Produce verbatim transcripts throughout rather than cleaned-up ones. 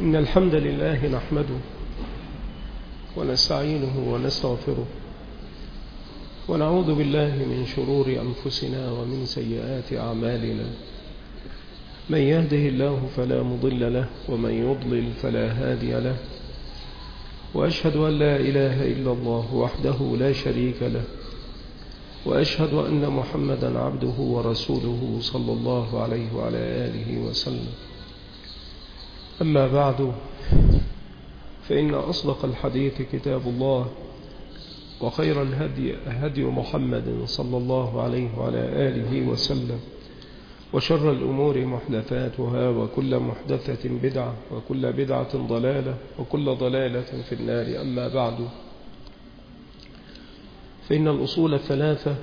إن الحمد لله نحمده ونستعينه ونستغفره ونعوذ بالله من شرور أنفسنا ومن سيئات أعمالنا. من يهده الله فلا مضل له ومن يضلل فلا هادي له، وأشهد أن لا إله إلا الله وحده لا شريك له، وأشهد أن محمدا عبده ورسوله صلى الله عليه وعلى آله وسلم. أما بعد، فإن أصدق الحديث كتاب الله، وخير الهدي هدي محمد صلى الله عليه وعلى آله وسلم، وشر الأمور محدثاتها، وكل محدثة بدعة، وكل بدعة ضلالة، وكل ضلالة في النار. أما بعد، فإن الأصول الثلاثة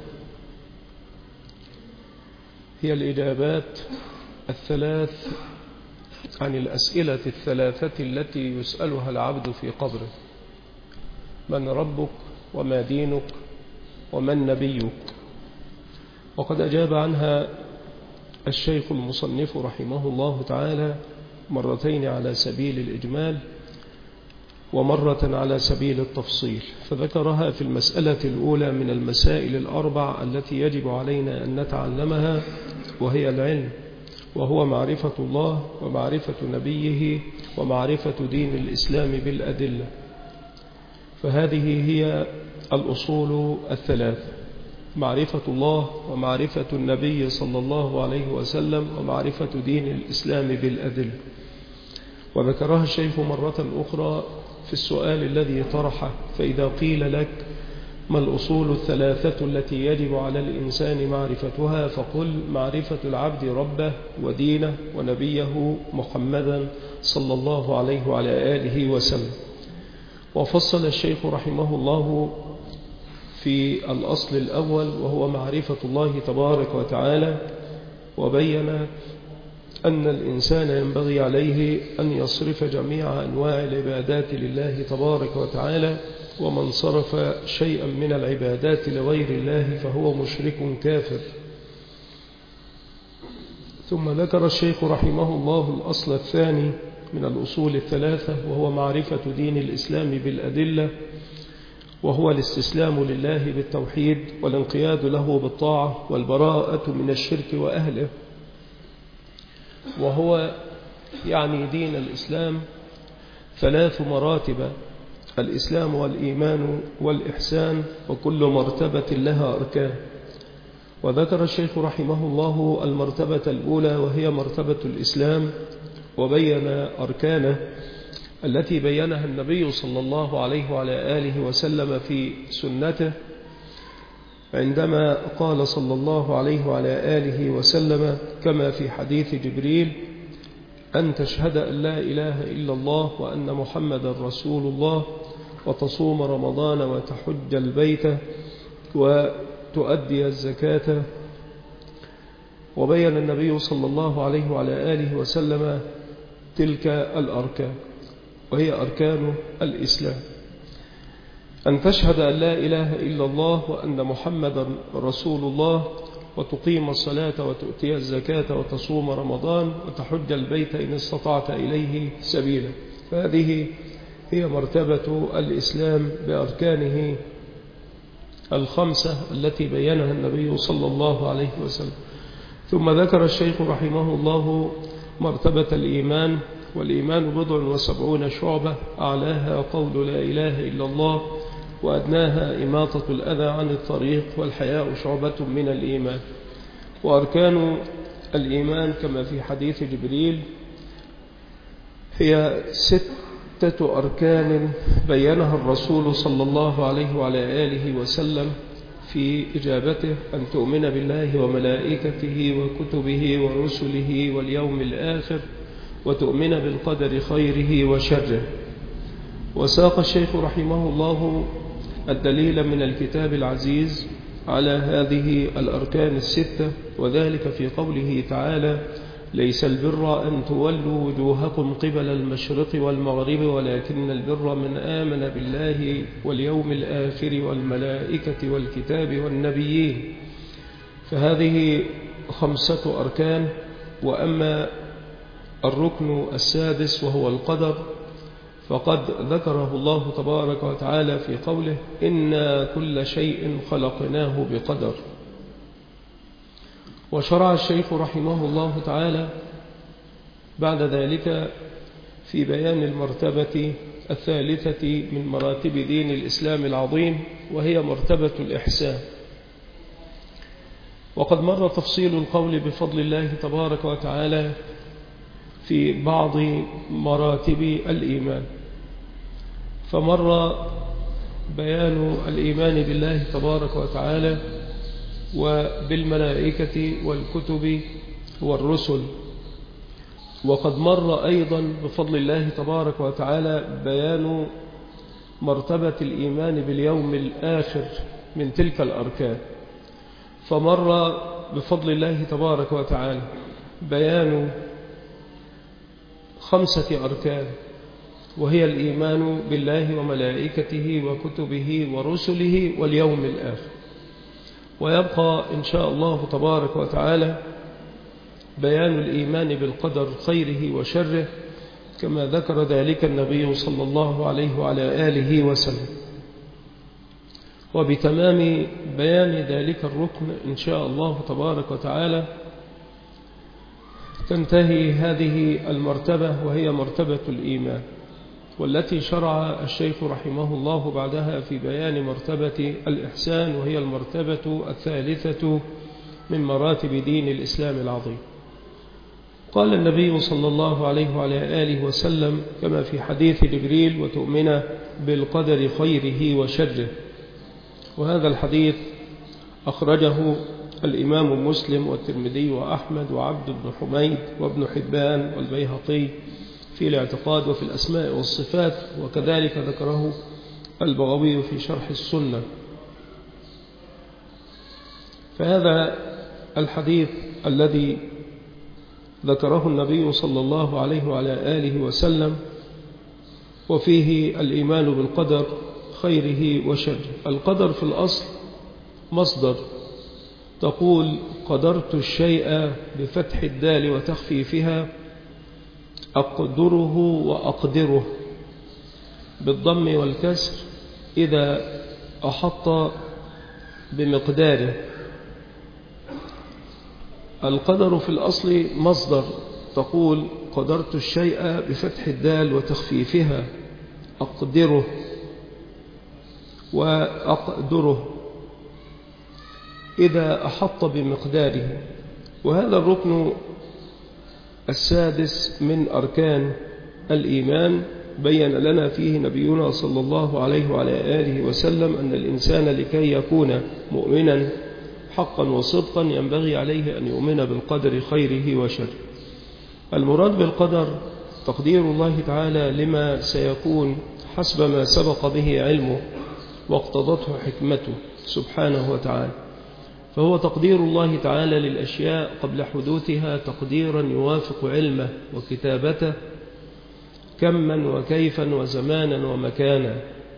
هي الإجابات الثلاث عن الأسئلة الثلاثة التي يسألها العبد في قبره: من ربك، وما دينك، ومن نبيك؟ وقد أجاب عنها الشيخ المصنف رحمه الله تعالى مرتين على سبيل الإجمال، ومرة على سبيل التفصيل، فذكرها في المسألة الأولى من المسائل الأربع التي يجب علينا أن نتعلمها، وهي العلم، وهو معرفة الله ومعرفة نبيه ومعرفة دين الإسلام بالأدلة. فهذه هي الأصول الثلاثة: معرفة الله ومعرفة النبي صلى الله عليه وسلم ومعرفة دين الإسلام بالأدلة. وذكرها الشيخ مرة أخرى في السؤال الذي طرحه: فإذا قيل لك ما الأصول الثلاثة التي يجب على الإنسان معرفتها؟ فقل: معرفة العبد ربه ودينه ونبيه محمدا صلى الله عليه وعلى آله وسلم. وفصل الشيخ رحمه الله في الأصل الأول، وهو معرفة الله تبارك وتعالى، وبين أن الإنسان ينبغي عليه أن يصرف جميع أنواع العبادات لله تبارك وتعالى، ومن صرف شيئا من العبادات لغير الله فهو مشرك كافر. ثم ذكر الشيخ رحمه الله الأصل الثاني من الأصول الثلاثة، وهو معرفة دين الإسلام بالأدلة، وهو الاستسلام لله بالتوحيد والانقياد له بالطاعة والبراءة من الشرك وأهله. وهو يعني دين الإسلام ثلاث مراتب: الإسلام والإيمان والإحسان، وكل مرتبة لها أركان. وذكر الشيخ رحمه الله المرتبة الأولى، وهي مرتبة الإسلام، وبين أركانه التي بينها النبي صلى الله عليه وعلى آله وسلم في سنته، عندما قال صلى الله عليه وعلى آله وسلم كما في حديث جبريل: أن تشهد أن لا إله إلا الله وأن محمدا رسول الله، وتصوم رمضان، وتحج البيت، وتؤدي الزكاة. وبين النبي صلى الله عليه وعلى آله وسلم تلك الأركان، وهي أركان الإسلام: أن تشهد أن لا إله إلا الله وأن محمدا رسول الله، وتقيم الصلاة، وتؤتي الزكاة، وتصوم رمضان، وتحج البيت إن استطعت إليه سبيلا. فهذه هي مرتبة الإسلام بأركانه الخمسة التي بينها النبي صلى الله عليه وسلم. ثم ذكر الشيخ رحمه الله مرتبة الإيمان، والإيمان بضع وسبعون شعبة، أعلاها قول لا إله إلا الله، وأدناها إماطة الأذى عن الطريق، والحياء شعبة من الإيمان. وأركان الإيمان كما في حديث جبريل هي ستة أركان بينها الرسول صلى الله عليه وعلى آله وسلم في إجابته: أن تؤمن بالله وملائكته وكتبه ورسله واليوم الآخر، وتؤمن بالقدر خيره وشره. وساق الشيخ رحمه الله الدليل من الكتاب العزيز على هذه الأركان الستة، وذلك في قوله تعالى: ليس البر أن تولوا وجوهكم قبل المشرق والمغرب، ولكن البر من آمن بالله واليوم الآخر والملائكة والكتاب الركن السادس وهو القدر، فقد ذكره الله تبارك وتعالى في قوله إنا كل شيء خلقناه بقدر. وشرع الشيخ رحمه الله تعالى بعد ذلك في بيان المرتبة الثالثة من مراتب دين الإسلام العظيم، وهي مرتبة الإحسان. وقد مر تفصيل القول بفضل الله تبارك وتعالى في بعض مراتب الإيمان، فمر بيان الإيمان بالله تبارك وتعالى وبالملائكة والكتب والرسل. وقد مر أيضا بفضل الله تبارك وتعالى بيان مرتبة الإيمان باليوم الآخر من تلك الأركان، فمر بفضل الله تبارك وتعالى بيان خمسة أركان، وهي الإيمان بالله وملائكته وكتبه ورسله واليوم الآخر. ويبقى إن شاء الله تبارك وتعالى بيان الإيمان بالقدر خيره وشره، كما ذكر ذلك النبي صلى الله عليه وعلى آله وسلم. وبتمام بيان ذلك الركن إن شاء الله تبارك وتعالى تنتهي هذه المرتبة، وهي مرتبة الإيمان، والتي شرع الشيخ رحمه الله بعدها في بيان مرتبة الإحسان، وهي المرتبة الثالثة من مراتب دين الإسلام العظيم. قال النبي صلى الله عليه وعلى آله وسلم كما في حديث جبريل وتؤمن بالقدر خيره وشره، وهذا الحديث أخرجه الإمام مسلم والترمذي وأحمد وعبد بن حميد وابن حبان والبيهقي في الاعتقاد وفي الأسماء والصفات، وكذلك ذكره البغوي في شرح السنة. فهذا الحديث الذي ذكره النبي صلى الله عليه وعلى آله وسلم وفيه الإيمان بالقدر خيره وشره. القدر في الأصل مصدر، تقول قدرت الشيء بفتح الدال وتخفيفها أقدره وأقدره، بالضم والكسر إذا أحط بمقداره. القدر في الأصل مصدر، تقول قدرت الشيء بفتح الدال وتخفيفها أقدره وأقدره إذا أحط بمقداره. وهذا الركن السادس من أركان الإيمان بين لنا فيه نبينا صلى الله عليه وعلى آله وسلم أن الإنسان لكي يكون مؤمنا حقا وصدقا ينبغي عليه أن يؤمن بالقدر خيره وشره. المراد بالقدر تقدير الله تعالى لما سيكون حسب ما سبق به علمه واقتضته حكمته سبحانه وتعالى، فهو تقدير الله تعالى للأشياء قبل حدوثها تقديرا يوافق علمه وكتابته كما وكيفا وزمانا ومكانا.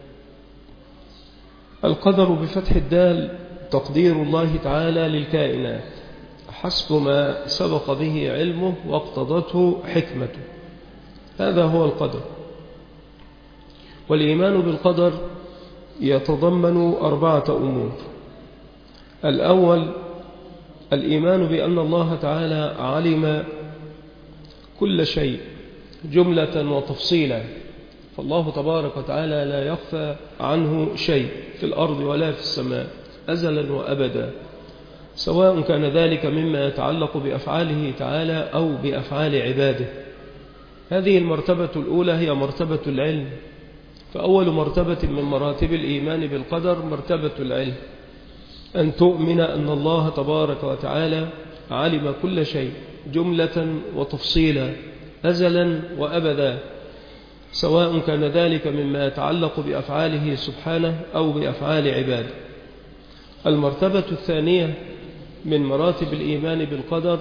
القدر بفتح الدال تقدير الله تعالى للكائنات حسب ما سبق به علمه واقتضته حكمته، هذا هو القدر. والإيمان بالقدر يتضمن أربعة أمور. الأول الإيمان بأن الله تعالى علم كل شيء جملة وتفصيلا، فالله تبارك وتعالى لا يخفى عنه شيء في الأرض ولا في السماء أزلا وأبدا، سواء كان ذلك مما يتعلق بأفعاله تعالى أو بأفعال عباده. هذه المرتبة الأولى هي مرتبة العلم، فأول مرتبة من مراتب الإيمان بالقدر مرتبة العلم، أن تؤمن أن الله تبارك وتعالى علم كل شيء جملة وتفصيلا أزلا وأبدا، سواء كان ذلك مما يتعلق بأفعاله سبحانه أو بأفعال عباده. المرتبة الثانية من مراتب الإيمان بالقدر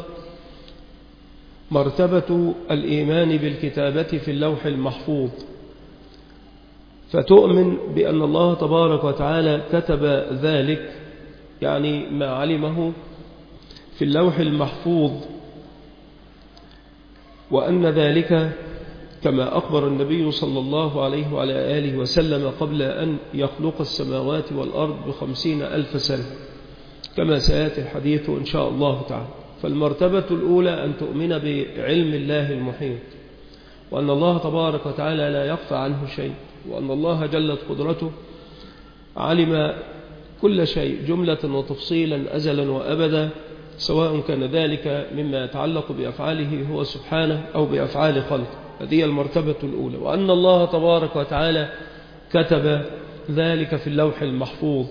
مرتبة الإيمان بالكتابة في اللوح المحفوظ، فتؤمن بأن الله تبارك وتعالى كتب ذلك، يعني ما علمه في اللوح المحفوظ وأن ذلك كما أخبر النبي صلى الله عليه وعلى آله وسلم قبل أن يخلق السماوات والأرض بخمسين ألف سنة، كما سيأتي الحديث إن شاء الله تعالى. فالمرتبة الأولى أن تؤمن بعلم الله المحيط، وأن الله تبارك وتعالى لا يخفى عنه شيء، وأن الله جلت قدرته علم كل شيء جملة وتفصيلا أزلا وأبدا، سواء كان ذلك مما يتعلق بأفعاله هو سبحانه أو بأفعال خلقه. هذه المرتبة الأولى. وأن الله تبارك وتعالى كتب ذلك في اللوح المحفوظ.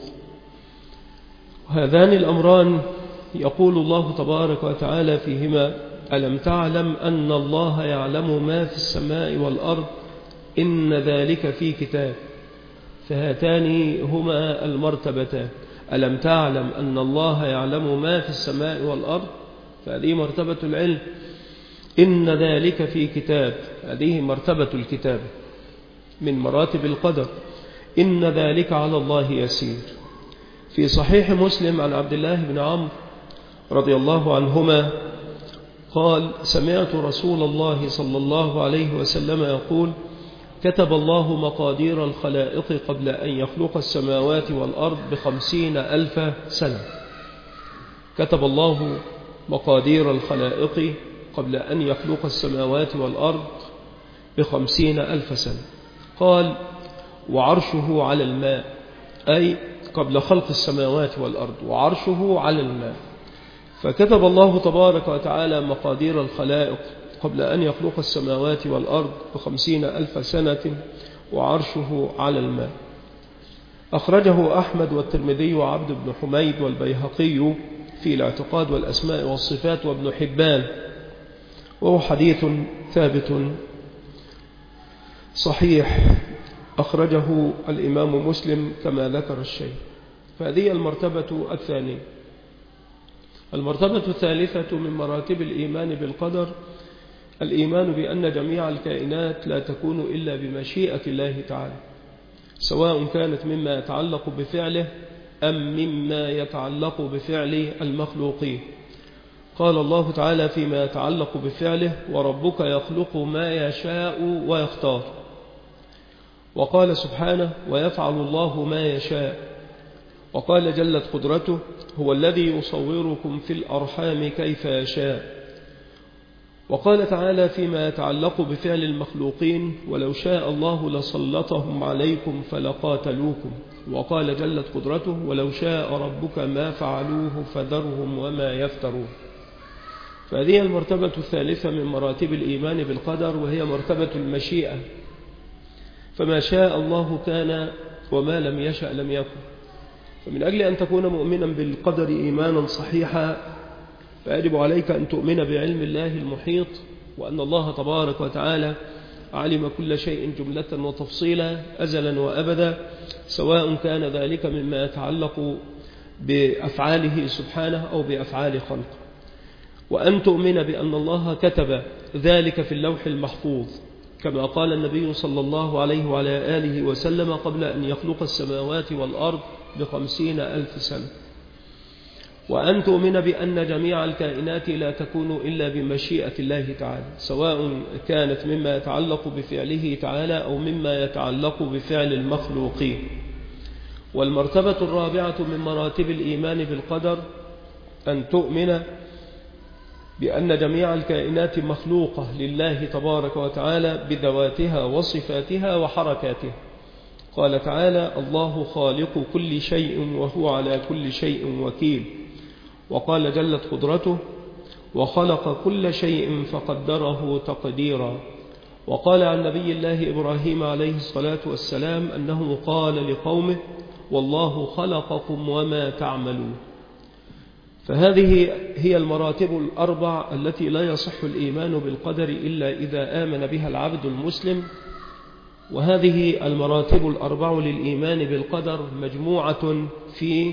هذان الأمران يقول الله تبارك وتعالى فيهما: ألم تعلم أن الله يعلم ما في السماء والأرض إن ذلك في كتاب. فهاتان هما المرتبتان: ألم تعلم أن الله يعلم ما في السماء والأرض، فهذه مرتبة العلم. إن ذلك في كتاب، هذه مرتبة الكتاب من مراتب القدر. إن ذلك على الله يسير. في صحيح مسلم عن عبد الله بن عمرو رضي الله عنهما قال: سمعت رسول الله صلى الله عليه وسلم يقول: كتب الله مقادير الخلائق قبل أن يخلق السماوات والأرض بخمسين ألف سنة. كتب الله مقادير الخلائق قبل أن يخلق السماوات والأرض بخمسين ألف سنة. قال: وعرشه على الماء، أي قبل خلق السماوات والأرض وعرشه على الماء. فكتب الله تبارك وتعالى مقادير الخلائق قبل أن يخلق السماوات والأرض بخمسين ألف سنة وعرشه على الماء. أخرجه أحمد والترمذي وعبد بن حميد والبيهقي في الاعتقاد والأسماء والصفات وابن حبان، وهو حديث ثابت صحيح أخرجه الإمام مسلم كما ذكر الشيء. فهذه المرتبة الثانية. المرتبة الثالثة من مراتب الإيمان بالقدر الإيمان بأن جميع الكائنات لا تكون إلا بمشيئة الله تعالى، سواء كانت مما يتعلق بفعله أم مما يتعلق بفعل المخلوقين. قال الله تعالى فيما يتعلق بفعله: وربك يخلق ما يشاء ويختار. وقال سبحانه: ويفعل الله ما يشاء. وقال جلت قدرته: هو الذي يصوركم في الأرحام كيف يشاء. وقال تعالى فيما يتعلق بفعل المخلوقين: ولو شاء الله لسلطهم عليكم فلقاتلوكم. وقال جلت قدرته: ولو شاء ربك ما فعلوه فذرهم وما يفترون. فهذه المرتبة الثالثة من مراتب الإيمان بالقدر، وهي مرتبة المشيئة. فما شاء الله كان وما لم يشأ لم يكن. فمن أجل أن تكون مؤمنا بالقدر إيمانا صحيحا فيجب عليك أن تؤمن بعلم الله المحيط، وأن الله تبارك وتعالى علم كل شيء جملة وتفصيلا أزلا وأبدا، سواء كان ذلك مما يتعلق بأفعاله سبحانه أو بأفعال خلقه. وأن تؤمن بأن الله كتب ذلك في اللوح المحفوظ، كما قال النبي صلى الله عليه وعلى آله وسلم قبل أن يخلق السماوات والأرض بخمسين ألف سنة. وأن تؤمن بأن جميع الكائنات لا تكون إلا بمشيئة الله تعالى، سواء كانت مما يتعلق بفعله تعالى أو مما يتعلق بفعل المخلوقين. والمرتبة الرابعة من مراتب الإيمان بالقدر أن تؤمن بأن جميع الكائنات مخلوقة لله تبارك وتعالى بذواتها وصفاتها وحركاتها. قال تعالى: الله خالق كل شيء وهو على كل شيء وكيل. وقال جلت قدرته: وخلق كل شيء فقدره تقديرا. وقال عن نبي الله إبراهيم عليه الصلاة والسلام أنه قال لقومه: والله خلقكم وما تعملون. فهذه هي المراتب الأربع التي لا يصح الإيمان بالقدر إلا إذا آمن بها العبد المسلم. وهذه المراتب الأربع للإيمان بالقدر مجموعة في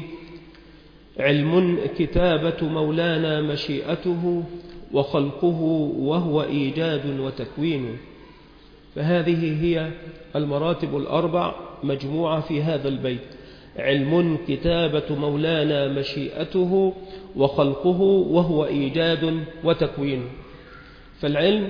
علم كتابة مولانا مشيئته وخلقه وهو إيجاد وتكوين. فهذه هي المراتب الأربع مجموعة في هذا البيت: علم كتابة مولانا مشيئته وخلقه وهو إيجاد وتكوين. فالعلم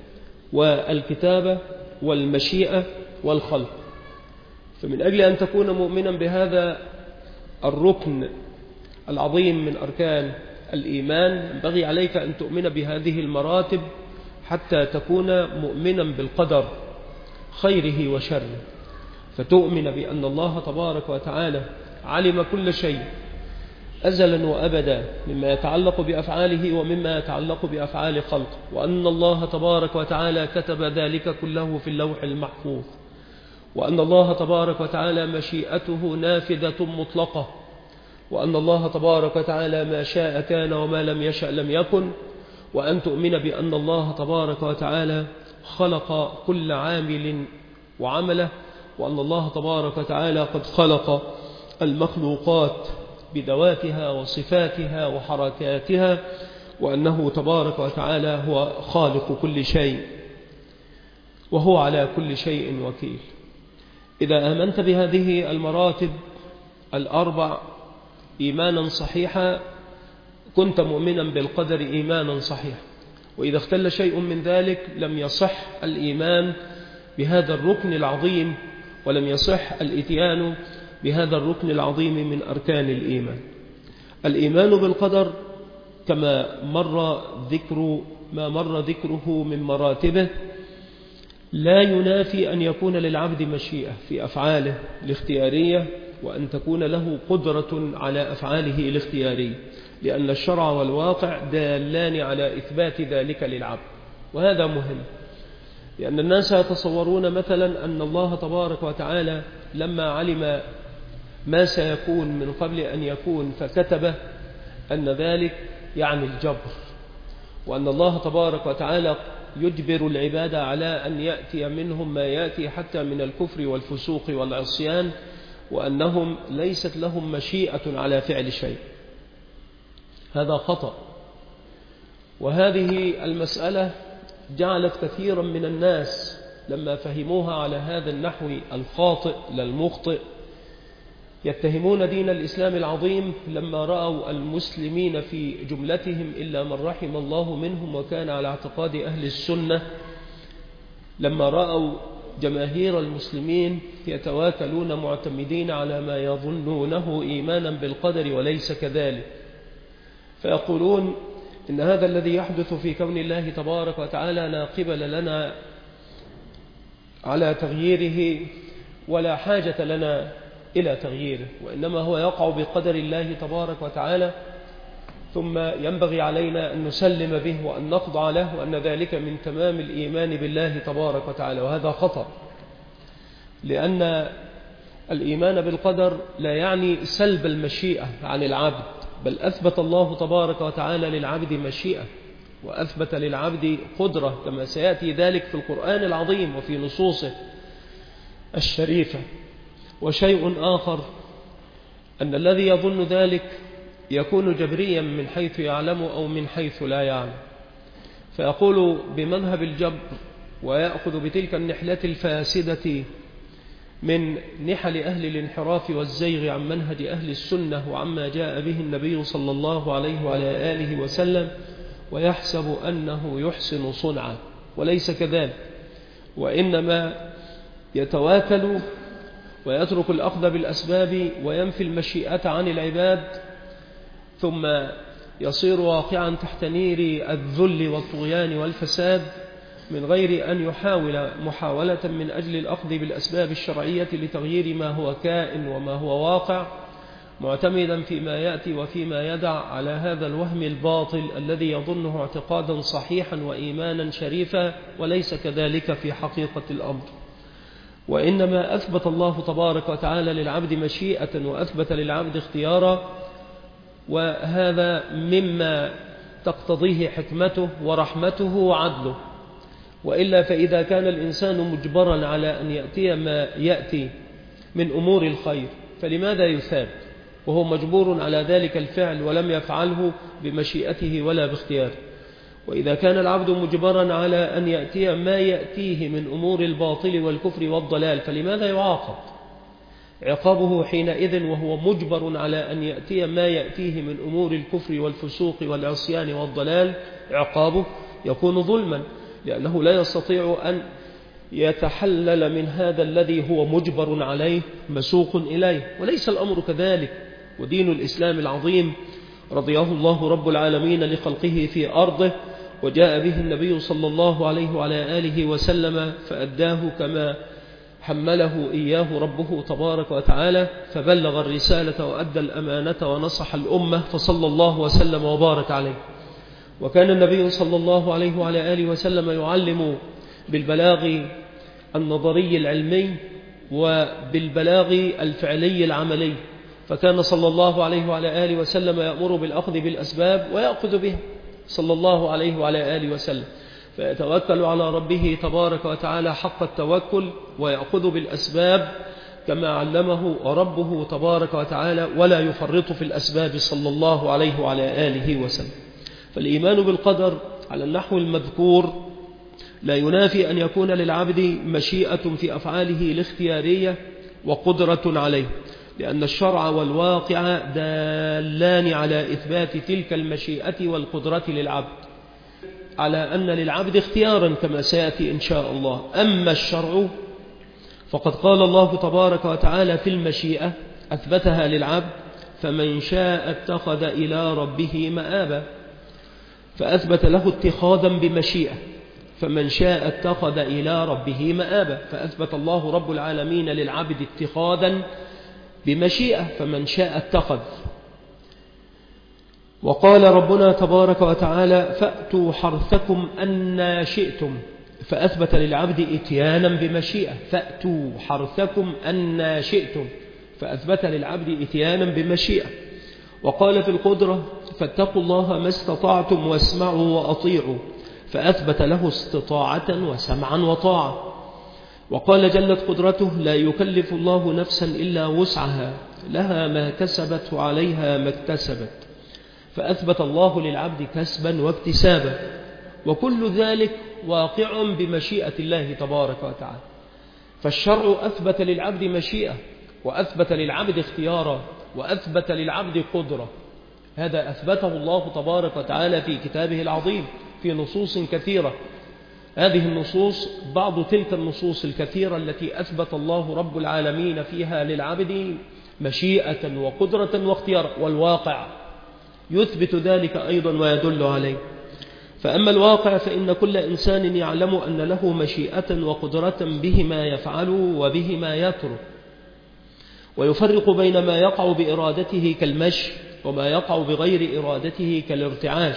والكتابة والمشيئة والخلق. فمن أجل أن تكون مؤمنا بهذا الركن العظيم من أركان الإيمان ينبغي عليك أن تؤمن بهذه المراتب حتى تكون مؤمنا بالقدر خيره وشره، فتؤمن بأن الله تبارك وتعالى علم كل شيء أزلا وأبدا مما يتعلق بأفعاله ومما يتعلق بأفعال خلقه، وأن الله تبارك وتعالى كتب ذلك كله في اللوح المحفوظ، وأن الله تبارك وتعالى مشيئته نافذة مطلقة، وأن الله تبارك وتعالى ما شاء كان وما لم يشأ لم يكن، وأن تؤمن بأن الله تبارك وتعالى خلق كل عامل وعمله، وأن الله تبارك وتعالى قد خلق المخلوقات بذواتها وصفاتها وحركاتها، وأنه تبارك وتعالى هو خالق كل شيء وهو على كل شيء وكيل. إذا آمنت بهذه المراتب الأربع إيمانا صحيحا كنت مؤمنا بالقدر إيمانا صحيحا، وإذا اختل شيء من ذلك لم يصح الإيمان بهذا الركن العظيم، ولم يصح الإتيان بهذا الركن العظيم من أركان الإيمان. الإيمان بالقدر كما مر ذكر ما مر ذكره من مراتبه لا ينافي أن يكون للعبد مشيئة في أفعاله الاختيارية، وأن تكون له قدرة على أفعاله الاختيارية، لأن الشرع والواقع دالان على إثبات ذلك للعبد. وهذا مهم، لأن الناس يتصورون مثلا أن الله تبارك وتعالى لما علم ما سيكون من قبل أن يكون فكتبه أن ذلك يعني الجبر، وأن الله تبارك وتعالى يجبر العباد على أن يأتي منهم ما يأتي حتى من الكفر والفسوق والعصيان، وأنهم ليست لهم مشيئة على فعل شيء. هذا خطأ، وهذه المسألة جعلت كثيرا من الناس لما فهموها على هذا النحو الخاطئ للمخطئ يتهمون دين الإسلام العظيم لما رأوا المسلمين في جملتهم إلا من رحم الله منهم وكان على اعتقاد أهل السنة، لما رأوا جماهير المسلمين يتواكلون معتمدين على ما يظنونه إيمانا بالقدر وليس كذلك، فيقولون إن هذا الذي يحدث في كون الله تبارك وتعالى لا قبل لنا على تغييره ولا حاجة لنا إلى تغييره، وإنما هو يقع بقدر الله تبارك وتعالى، ثم ينبغي علينا أن نسلم به وأن نخضع له، وأن ذلك من تمام الإيمان بالله تبارك وتعالى. وهذا خطأ، لأن الإيمان بالقدر لا يعني سلب المشيئة عن العبد، بل أثبت الله تبارك وتعالى للعبد مشيئة وأثبت للعبد قدرة كما سيأتي ذلك في القرآن العظيم وفي نصوصه الشريفة. وشيء آخر أن الذي يظن ذلك يكون جبريا من حيث يعلم أو من حيث لا يعلم، فيقول بمذهب الجبر ويأخذ بتلك النحلة الفاسدة من نحل أهل الانحراف والزيغ عن منهج أهل السنة وعما جاء به النبي صلى الله عليه وعلى آله وسلم، ويحسب أنه يحسن صنعا، وليس كذلك، وإنما يتواكل ويترك الأخذ بالأسباب وينفي المشيئة عن العباد، ثم يصير واقعا تحت نير الذل والطغيان والفساد من غير أن يحاول محاولة من أجل الأخذ بالأسباب الشرعية لتغيير ما هو كائن وما هو واقع، معتمدا فيما يأتي وفيما يدع على هذا الوهم الباطل الذي يظنه اعتقادا صحيحا وإيمانا شريفا، وليس كذلك في حقيقة الأمر. وإنما أثبت الله تبارك وتعالى للعبد مشيئة وأثبت للعبد اختيارا، وهذا مما تقتضيه حكمته ورحمته وعدله. وإلا فإذا كان الإنسان مجبرا على أن يأتي ما يأتي من أمور الخير فلماذا يثاب وهو مجبور على ذلك الفعل ولم يفعله بمشيئته ولا باختياره؟ وإذا كان العبد مجبرا على أن يأتي ما يأتيه من أمور الباطل والكفر والضلال فلماذا يعاقب؟ عقابه حينئذ وهو مجبر على أن يأتي ما يأتيه من أمور الكفر والفسوق والعصيان والضلال، عقابه يكون ظلما، لأنه لا يستطيع أن يتحلل من هذا الذي هو مجبر عليه مسوق إليه، وليس الأمر كذلك. ودين الإسلام العظيم رضيه الله رب العالمين لخلقه في أرضه، وجاء به النبي صلى الله عليه وعلى آله وسلم فأداه كما حمله إياه ربه تبارك وتعالى، فبلغ الرسالة وأدى الأمانة ونصح الأمة، فصلى الله وسلم وبارك عليه. وكان النبي صلى الله عليه وعلى آله وسلم يعلم بالبلاغ النظري العلمي وبالبلاغ الفعلي العملي، فكان صلى الله عليه وعلى آله وسلم يأمر بالأخذ بالأسباب ويأخذ بها صلى الله عليه وعلى آله وسلم، فيتوكل على ربه تبارك وتعالى حق التوكل ويأخذ بالأسباب كما علمه ربه تبارك وتعالى، ولا يفرط في الأسباب صلى الله عليه وعلى آله وسلم. فالإيمان بالقدر على النحو المذكور لا ينافي أن يكون للعبد مشيئة في أفعاله الاختيارية وقدرة عليه، لأن الشرع والواقع دالان على إثبات تلك المشيئة والقدرة للعبد، على أن للعبد اختيارا كما سيأتي إن شاء الله. أما الشرع فقد قال الله تبارك وتعالى في المشيئة أثبتها للعبد: فمن شاء اتخذ إلى ربه مآبا، فأثبت له اتخاذا بمشيئة، فمن شاء اتخذ إلى ربه مآبا، فأثبت الله رب العالمين للعبد اتخاذا بمشيئة، فمن شاء اتخذ. وقال ربنا تبارك وتعالى: فأتوا حرثكم أن شئتم، فأثبت للعبد اتيانا بمشيئة، فأتوا حرثكم أن شئتم، فأثبت للعبد اتيانا بمشيئة. وقال في القدرة: فاتقوا الله ما استطعتم واسمعوا وأطيعوا، فأثبت له استطاعة وسمعا وطاعة. وقال جلت قدرته: لا يكلف الله نفسا إلا وسعها، لها ما كسبت وعليها ما اكتسبت، فأثبت الله للعبد كسبا واكتسابا. وكل ذلك واقع بمشيئة الله تبارك وتعالى. فالشرع أثبت للعبد مشيئة، وأثبت للعبد اختيارا، وأثبت للعبد قدرة. هذا أثبته الله تبارك وتعالى في كتابه العظيم في نصوص كثيرة. هذه النصوص بعض تلك النصوص الكثيرة التي أثبت الله رب العالمين فيها للعبد مشيئة وقدرة واختيار، والواقع يثبت ذلك أيضا ويدل عليه. فأما الواقع فإن كل إنسان يعلم أن له مشيئة وقدرة به ما يفعل وبه ما يترك، ويفرق بين ما يقع بإرادته كالمشي وما يقع بغير إرادته كالارتعاش.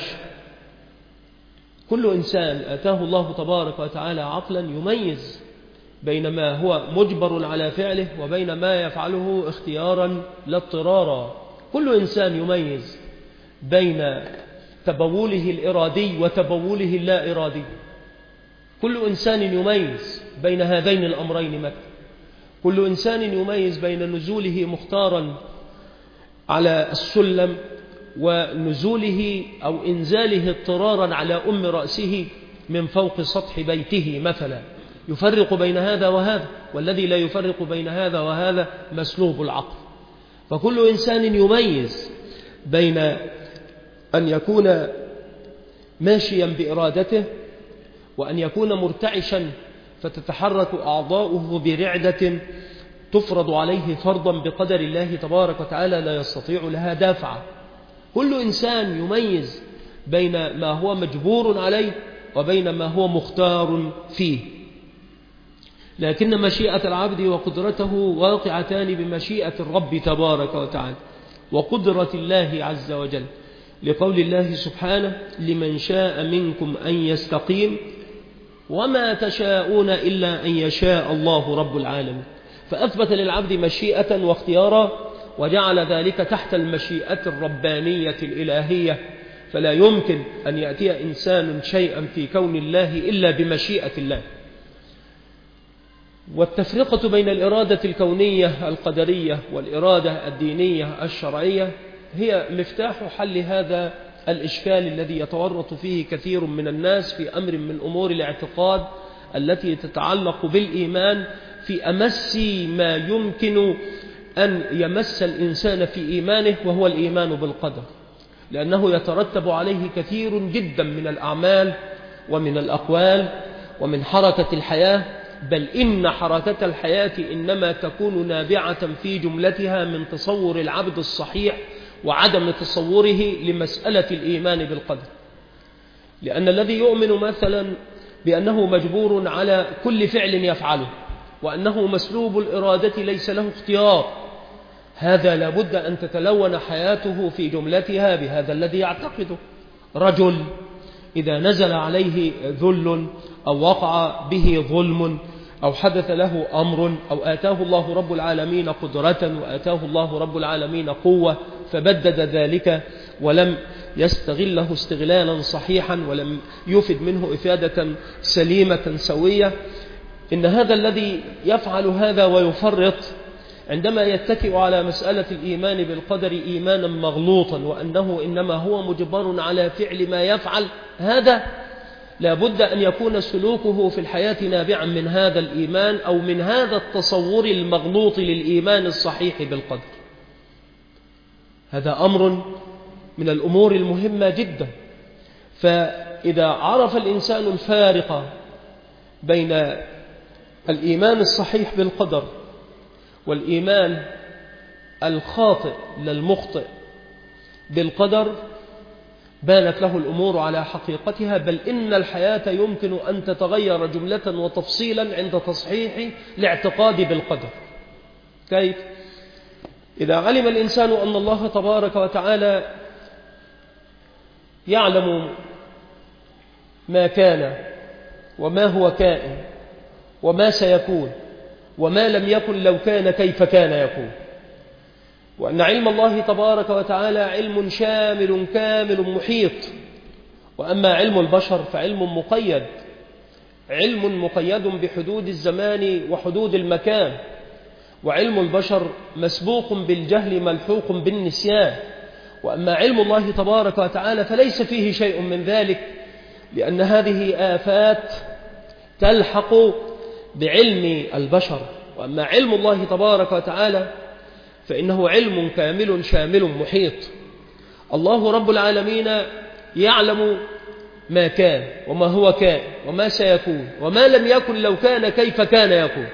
كل إنسان آتاه الله تبارك وتعالى عقلا يميز بين ما هو مجبر على فعله وبين ما يفعله اختيارا لا اضطرارا. كل إنسان يميز بين تبوله الإرادي وتبوله اللا إرادي. كل إنسان يميز بين هذين الأمرين مثلا. كل إنسان يميز بين نزوله مختارا على السلم ونزوله أو إنزاله اضطرارا على أم رأسه من فوق سطح بيته مثلا. يفرق بين هذا وهذا، والذي لا يفرق بين هذا وهذا مسلوب العقل. فكل إنسان يميز بين أن يكون ماشيا بإرادته وأن يكون مرتعشا فتتحرك أعضاؤه برعدة تفرض عليه فرضا بقدر الله تبارك وتعالى لا يستطيع لها دافعا. كل إنسان يميز بين ما هو مجبور عليه وبين ما هو مختار فيه، لكن مشيئة العبد وقدرته واقعتان بمشيئة الرب تبارك وتعالى وقدرة الله عز وجل، لقول الله سبحانه: لمن شاء منكم أن يستقيم وما تشاءون إلا أن يشاء الله رب العالمين. فأثبت للعبد مشيئة واختيارا وجعل ذلك تحت المشيئة الربانية الإلهية، فلا يمكن أن يأتي إنسان شيئا في كون الله إلا بمشيئة الله. والتفرقة بين الإرادة الكونية القدرية والإرادة الدينية الشرعية هي مفتاح حل هذا الإشكال الذي يتورط فيه كثير من الناس في أمر من أمور الاعتقاد التي تتعلق بالإيمان في أمس ما يمكن أن يمس الإنسان في إيمانه، وهو الإيمان بالقدر، لأنه يترتب عليه كثير جدا من الأعمال ومن الأقوال ومن حركة الحياة، بل إن حركة الحياة إنما تكون نابعة في جملتها من تصور العبد الصحيح وعدم تصوره لمسألة الإيمان بالقدر. لأن الذي يؤمن مثلا بأنه مجبور على كل فعل يفعله وأنه مسلوب الإرادة ليس له اختيار، هذا لابد أن تتلون حياته في جملتها بهذا الذي يعتقده. رجل إذا نزل عليه ذل أو وقع به ظلم أو حدث له أمر أو آتاه الله رب العالمين قدرة وآتاه الله رب العالمين قوة فبدد ذلك ولم يستغله استغلالا صحيحا ولم يفد منه إفادة سليمة سوية، إن هذا الذي يفعل هذا ويفرط عندما يتكئ على مسألة الإيمان بالقدر إيمانا مغلوطا وأنه إنما هو مجبر على فعل ما يفعل، هذا لابد أن يكون سلوكه في الحياة نابعا من هذا الإيمان أو من هذا التصور المغلوط للإيمان الصحيح بالقدر. هذا أمر من الأمور المهمة جدا. فإذا عرف الإنسان الفارق بين الإيمان الصحيح بالقدر والإيمان الخاطئ للمخطئ بالقدر بانت له الأمور على حقيقتها، بل إن الحياة يمكن أن تتغير جملة وتفصيلا عند تصحيح الاعتقاد بالقدر. كيف؟ إذا علم الإنسان أن الله تبارك وتعالى يعلم ما كان وما هو كائن وما سيكون وما لم يكن لو كان كيف كان يكون، وأن علم الله تبارك وتعالى علم شامل كامل محيط، وأما علم البشر فعلم مقيد، علم مقيد بحدود الزمان وحدود المكان، وعلم البشر مسبوق بالجهل ملحوق بالنسيان. وأما علم الله تبارك وتعالى فليس فيه شيء من ذلك، لأن هذه آفات تلحق بعلم البشر. وأما علم الله تبارك وتعالى فإنه علم كامل شامل محيط. الله رب العالمين يعلم ما كان وما هو كان وما سيكون وما لم يكن لو كان كيف كان يكون،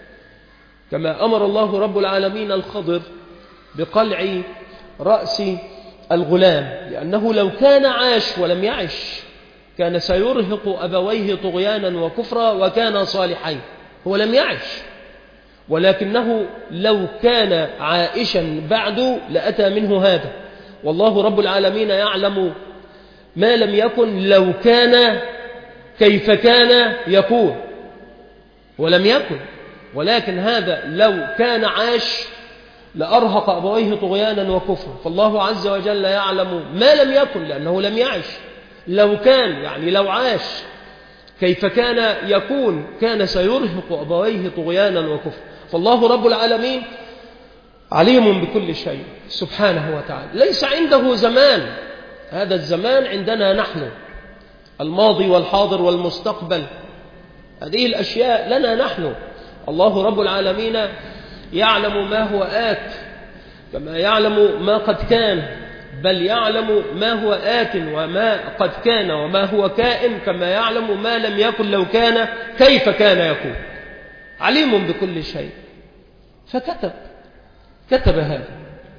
كما أمر الله رب العالمين الخضر بقلع رأس الغلام، لأنه لو كان عاش ولم يعش كان سيرهق أبويه طغيانا وكفرا وكان صالحين. هو لم يعش، ولكنه لو كان عائشا بعد لأتى منه هذا. والله رب العالمين يعلم ما لم يكن لو كان كيف كان يكون، ولم يكن، ولكن هذا لو كان عاش لأرهق أبويه طغيانا وكفرا. فالله عز وجل يعلم ما لم يكن لأنه لم يعش، لو كان يعني لو عاش كيف كان يكون كان سيرهق أبويه طغيانا وكفرا. فالله رب العالمين عليم بكل شيء سبحانه وتعالى، ليس عنده زمان، هذا الزمان عندنا نحن، الماضي والحاضر والمستقبل، هذه الأشياء لنا نحن. الله رب العالمين يعلم ما هو آت كما يعلم ما قد كان، بل يعلم ما هو آت وما قد كان وما هو كائن كما يعلم ما لم يكن لو كان كيف كان يكون. عليم بكل شيء، فكتب كتب هذا.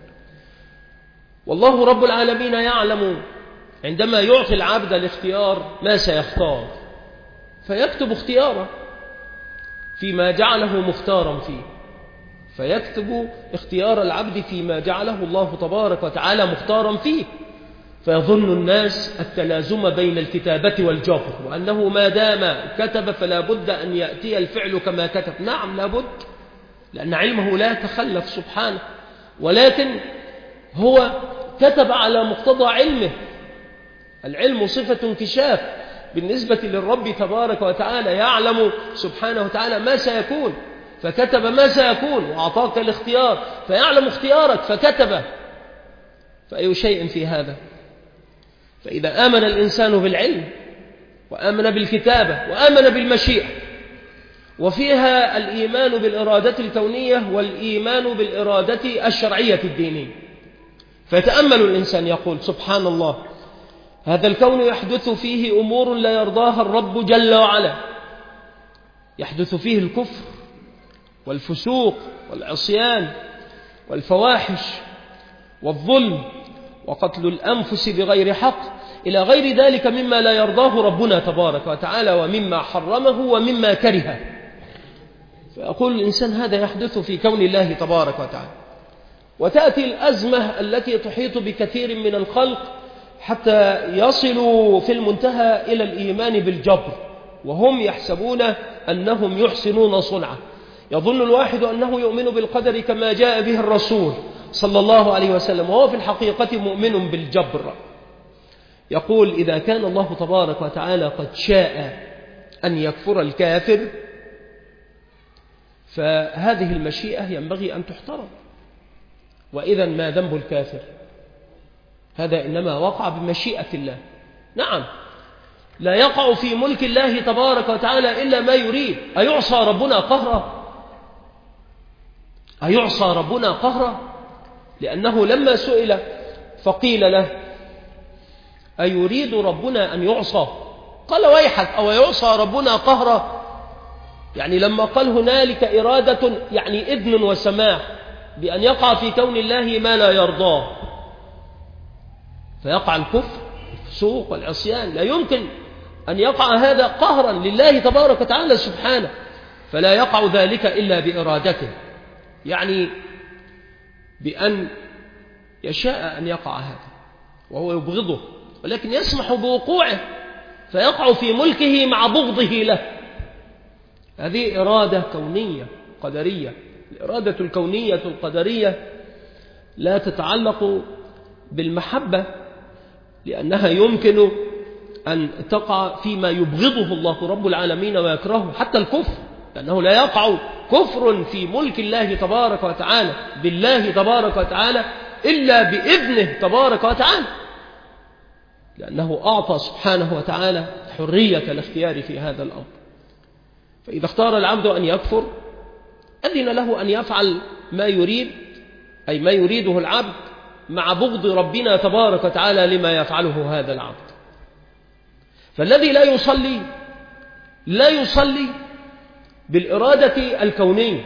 والله رب العالمين يعلم عندما يعطي العبد الاختيار ما سيختار، فيكتب اختياره فيما جعله مختارا فيه، فيكتب اختيار العبد فيما جعله الله تبارك وتعالى مختارا فيه. فيظن الناس التلازم بين الكتابة والجبر، وأنه ما دام كتب فلا بد أن يأتي الفعل كما كتب. نعم لا بد، لأن علمه لا يتخلف سبحانه، ولكن هو كتب على مقتضى علمه. العلم صفة انكشاف بالنسبة للرب تبارك وتعالى، يعلم سبحانه وتعالى ما سيكون فكتب ما سيكون، وأعطاك الاختيار فيعلم اختيارك فكتبه. فأي شيء في هذا؟ فإذا آمن الإنسان بالعلم وآمن بالكتابة وآمن بالمشيئة، وفيها الإيمان بالإرادة الكونية والإيمان بالإرادة الشرعية الدينية، فيتأمل الإنسان يقول سبحان الله، هذا الكون يحدث فيه أمور لا يرضاها الرب جل وعلا، يحدث فيه الكفر والفسوق والعصيان والفواحش والظلم وقتل الأنفس بغير حق إلى غير ذلك مما لا يرضاه ربنا تبارك وتعالى ومما حرمه ومما كرهه. فيقول الإنسان هذا يحدث في كون الله تبارك وتعالى. وتأتي الأزمة التي تحيط بكثير من الخلق حتى يصلوا في المنتهى إلى الإيمان بالجبر، وهم يحسبون أنهم يحسنون صنعا. يظن الواحد أنه يؤمن بالقدر كما جاء به الرسول صلى الله عليه وسلم، وهو في الحقيقة مؤمن بالجبر. يقول إذا كان الله تبارك وتعالى قد شاء أن يكفر الكافر فهذه المشيئة ينبغي أن تحترم. وإذا ما ذنب الكافر؟ هذا إنما وقع بمشيئة الله. نعم، لا يقع في ملك الله تبارك وتعالى إلا ما يريد. أيعصى ربنا قهرا؟ أيعصى ربنا قهرا؟ لأنه لما سئل فقيل له أيريد ربنا أن يعصى؟ قال ويحك، أو يعصى ربنا قهرا؟ يعني لما قال هنالك إرادة يعني إذن وسماح بأن يقع في كون الله ما لا يرضاه، فيقع الكفر الفسوق والعصيان. لا يمكن أن يقع هذا قهرا لله تبارك وتعالى سبحانه، فلا يقع ذلك إلا بإرادته، يعني بأن يشاء أن يقع هذا وهو يبغضه، ولكن يسمح بوقوعه فيقع في ملكه مع بغضه له. هذه إرادة كونية قدرية. الإرادة الكونية القدرية لا تتعلق بالمحبة، لأنها يمكن أن تقع فيما يبغضه الله رب العالمين ويكرهه، حتى الكفر، لأنه لا يقع كفر في ملك الله تبارك وتعالى بالله تبارك وتعالى إلا بإذنه تبارك وتعالى، لأنه أعطى سبحانه وتعالى حرية الاختيار في هذا الأمر. فإذا اختار العبد أن يكفر أذن له أن يفعل ما يريد، أي ما يريده العبد مع بغض ربنا تبارك وتعالى لما يفعله هذا العبد. فالذي لا يصلي لا يصلي بالإرادة الكونية،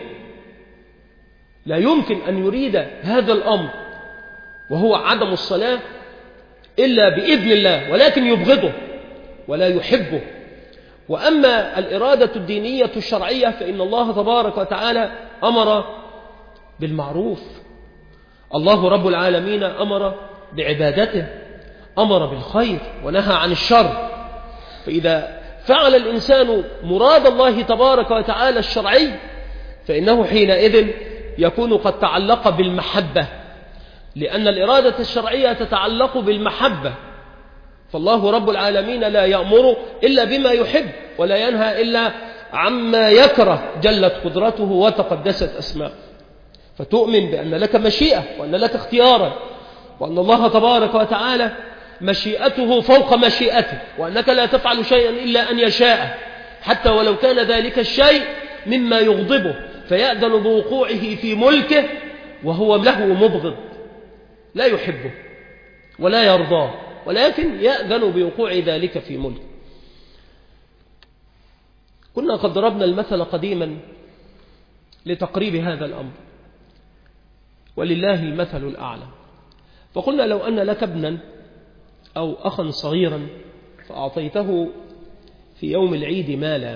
لا يمكن أن يريد هذا الأمر وهو عدم الصلاة إلا بإذن الله، ولكن يبغضه ولا يحبه. وأما الإرادة الدينية الشرعية فإن الله تبارك وتعالى أمر بالمعروف، الله رب العالمين أمر بعبادته، أمر بالخير ونهى عن الشر. فإذا فعل الإنسان مراد الله تبارك وتعالى الشرعي فإنه حينئذ يكون قد تعلق بالمحبة، لأن الإرادة الشرعية تتعلق بالمحبة، فالله رب العالمين لا يأمر إلا بما يحب ولا ينهى إلا عما يكره جلت قدرته وتقدست أسماءه. فتؤمن بأن لك مشيئة وأن لك اختيارا، وأن الله تبارك وتعالى مشيئته فوق مشيئته، وأنك لا تفعل شيئا إلا أن يشاء، حتى ولو كان ذلك الشيء مما يغضبه فيأذن بوقوعه في ملكه وهو له مبغض لا يحبه ولا يرضاه، ولكن يأذن بوقوع ذلك في ملكه. كنا قد ضربنا المثل قديما لتقريب هذا الأمر، ولله المثل الأعلى. فقلنا لو أن لك ابنا أو أخا صغيرا فأعطيته في يوم العيد مالا،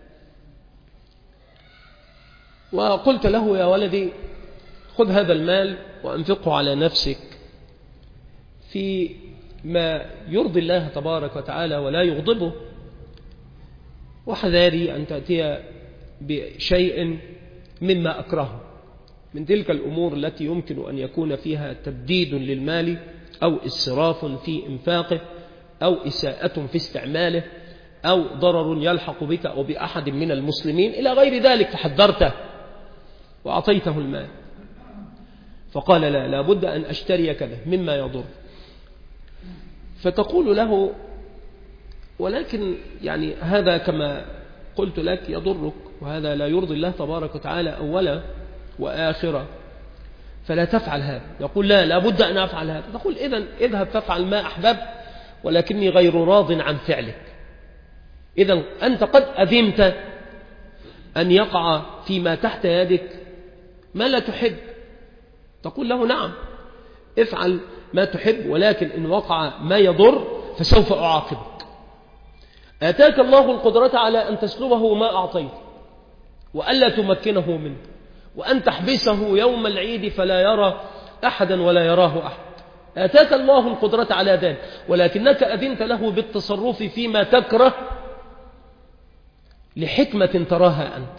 وقلت له يا ولدي خذ هذا المال وأنفقه على نفسك في ما يرضي الله تبارك وتعالى ولا يغضبه، وحذاري أن تأتي بشيء مما أكرهه من تلك الأمور التي يمكن أن يكون فيها تبديد للمال أو إسراف في إنفاقه أو إساءة في استعماله أو ضرر يلحق بك أو بأحد من المسلمين إلى غير ذلك، فحذرته وأعطيته المال. فقال لا لابد أن أشتري كذا مما يضر. فتقول له ولكن يعني هذا كما قلت لك يضرك، وهذا لا يرضي الله تبارك وتعالى أولا وآخرا، فلا تفعل هذا. يقول لا لابد أن أفعل هذا. تقول إذن اذهب فافعل ما أحببت ولكني غير راض عن فعلك. إذن أنت قد أذنت أن يقع فيما تحت يدك ما لا تحب، تقول له نعم افعل ما تحب، ولكن إن وقع ما يضر فسوف أعاقبك. آتاك الله القدرة على أن تسلبه ما أعطيت وألا تمكنه منه، وأن تحبسه يوم العيد فلا يرى أحدا ولا يراه أحد. آتاك الله القدرة على ذلك، ولكنك أذنت له بالتصرف فيما تكره لحكمة تراها أنت.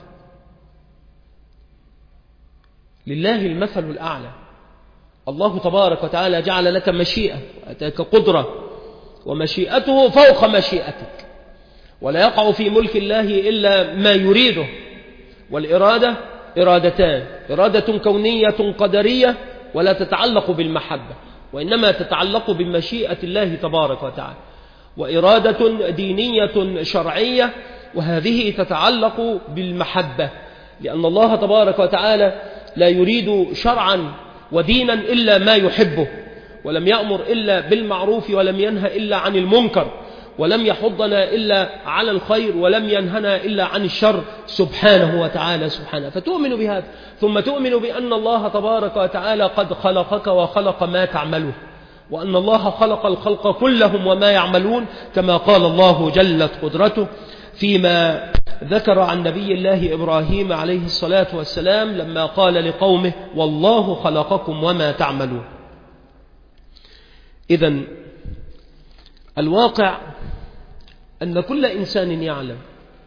لله المثل الأعلى. الله تبارك وتعالى جعل لك مشيئة وأتاك قدرة، ومشيئته فوق مشيئتك، ولا يقع في ملك الله إلا ما يريده. والإرادة إرادتان: إرادة كونية قدرية ولا تتعلق بالمحبة، وإنما تتعلق بمشيئة الله تبارك وتعالى، وإرادة دينية شرعية وهذه تتعلق بالمحبة، لأن الله تبارك وتعالى لا يريد شرعا ودينا إلا ما يحبه، ولم يأمر إلا بالمعروف ولم ينهى إلا عن المنكر، ولم يحضنا إلا على الخير ولم ينهنا إلا عن الشر سبحانه وتعالى سبحانه. فتؤمن بهذا، ثم تؤمن بأن الله تبارك وتعالى قد خلقك وخلق ما تعمله، وأن الله خلق الخلق كلهم وما يعملون، كما قال الله جلت قدرته فيما ذكر عن نبي الله إبراهيم عليه الصلاة والسلام لما قال لقومه: والله خلقكم وما تعملون. إذن الواقع أن كل إنسان يعلم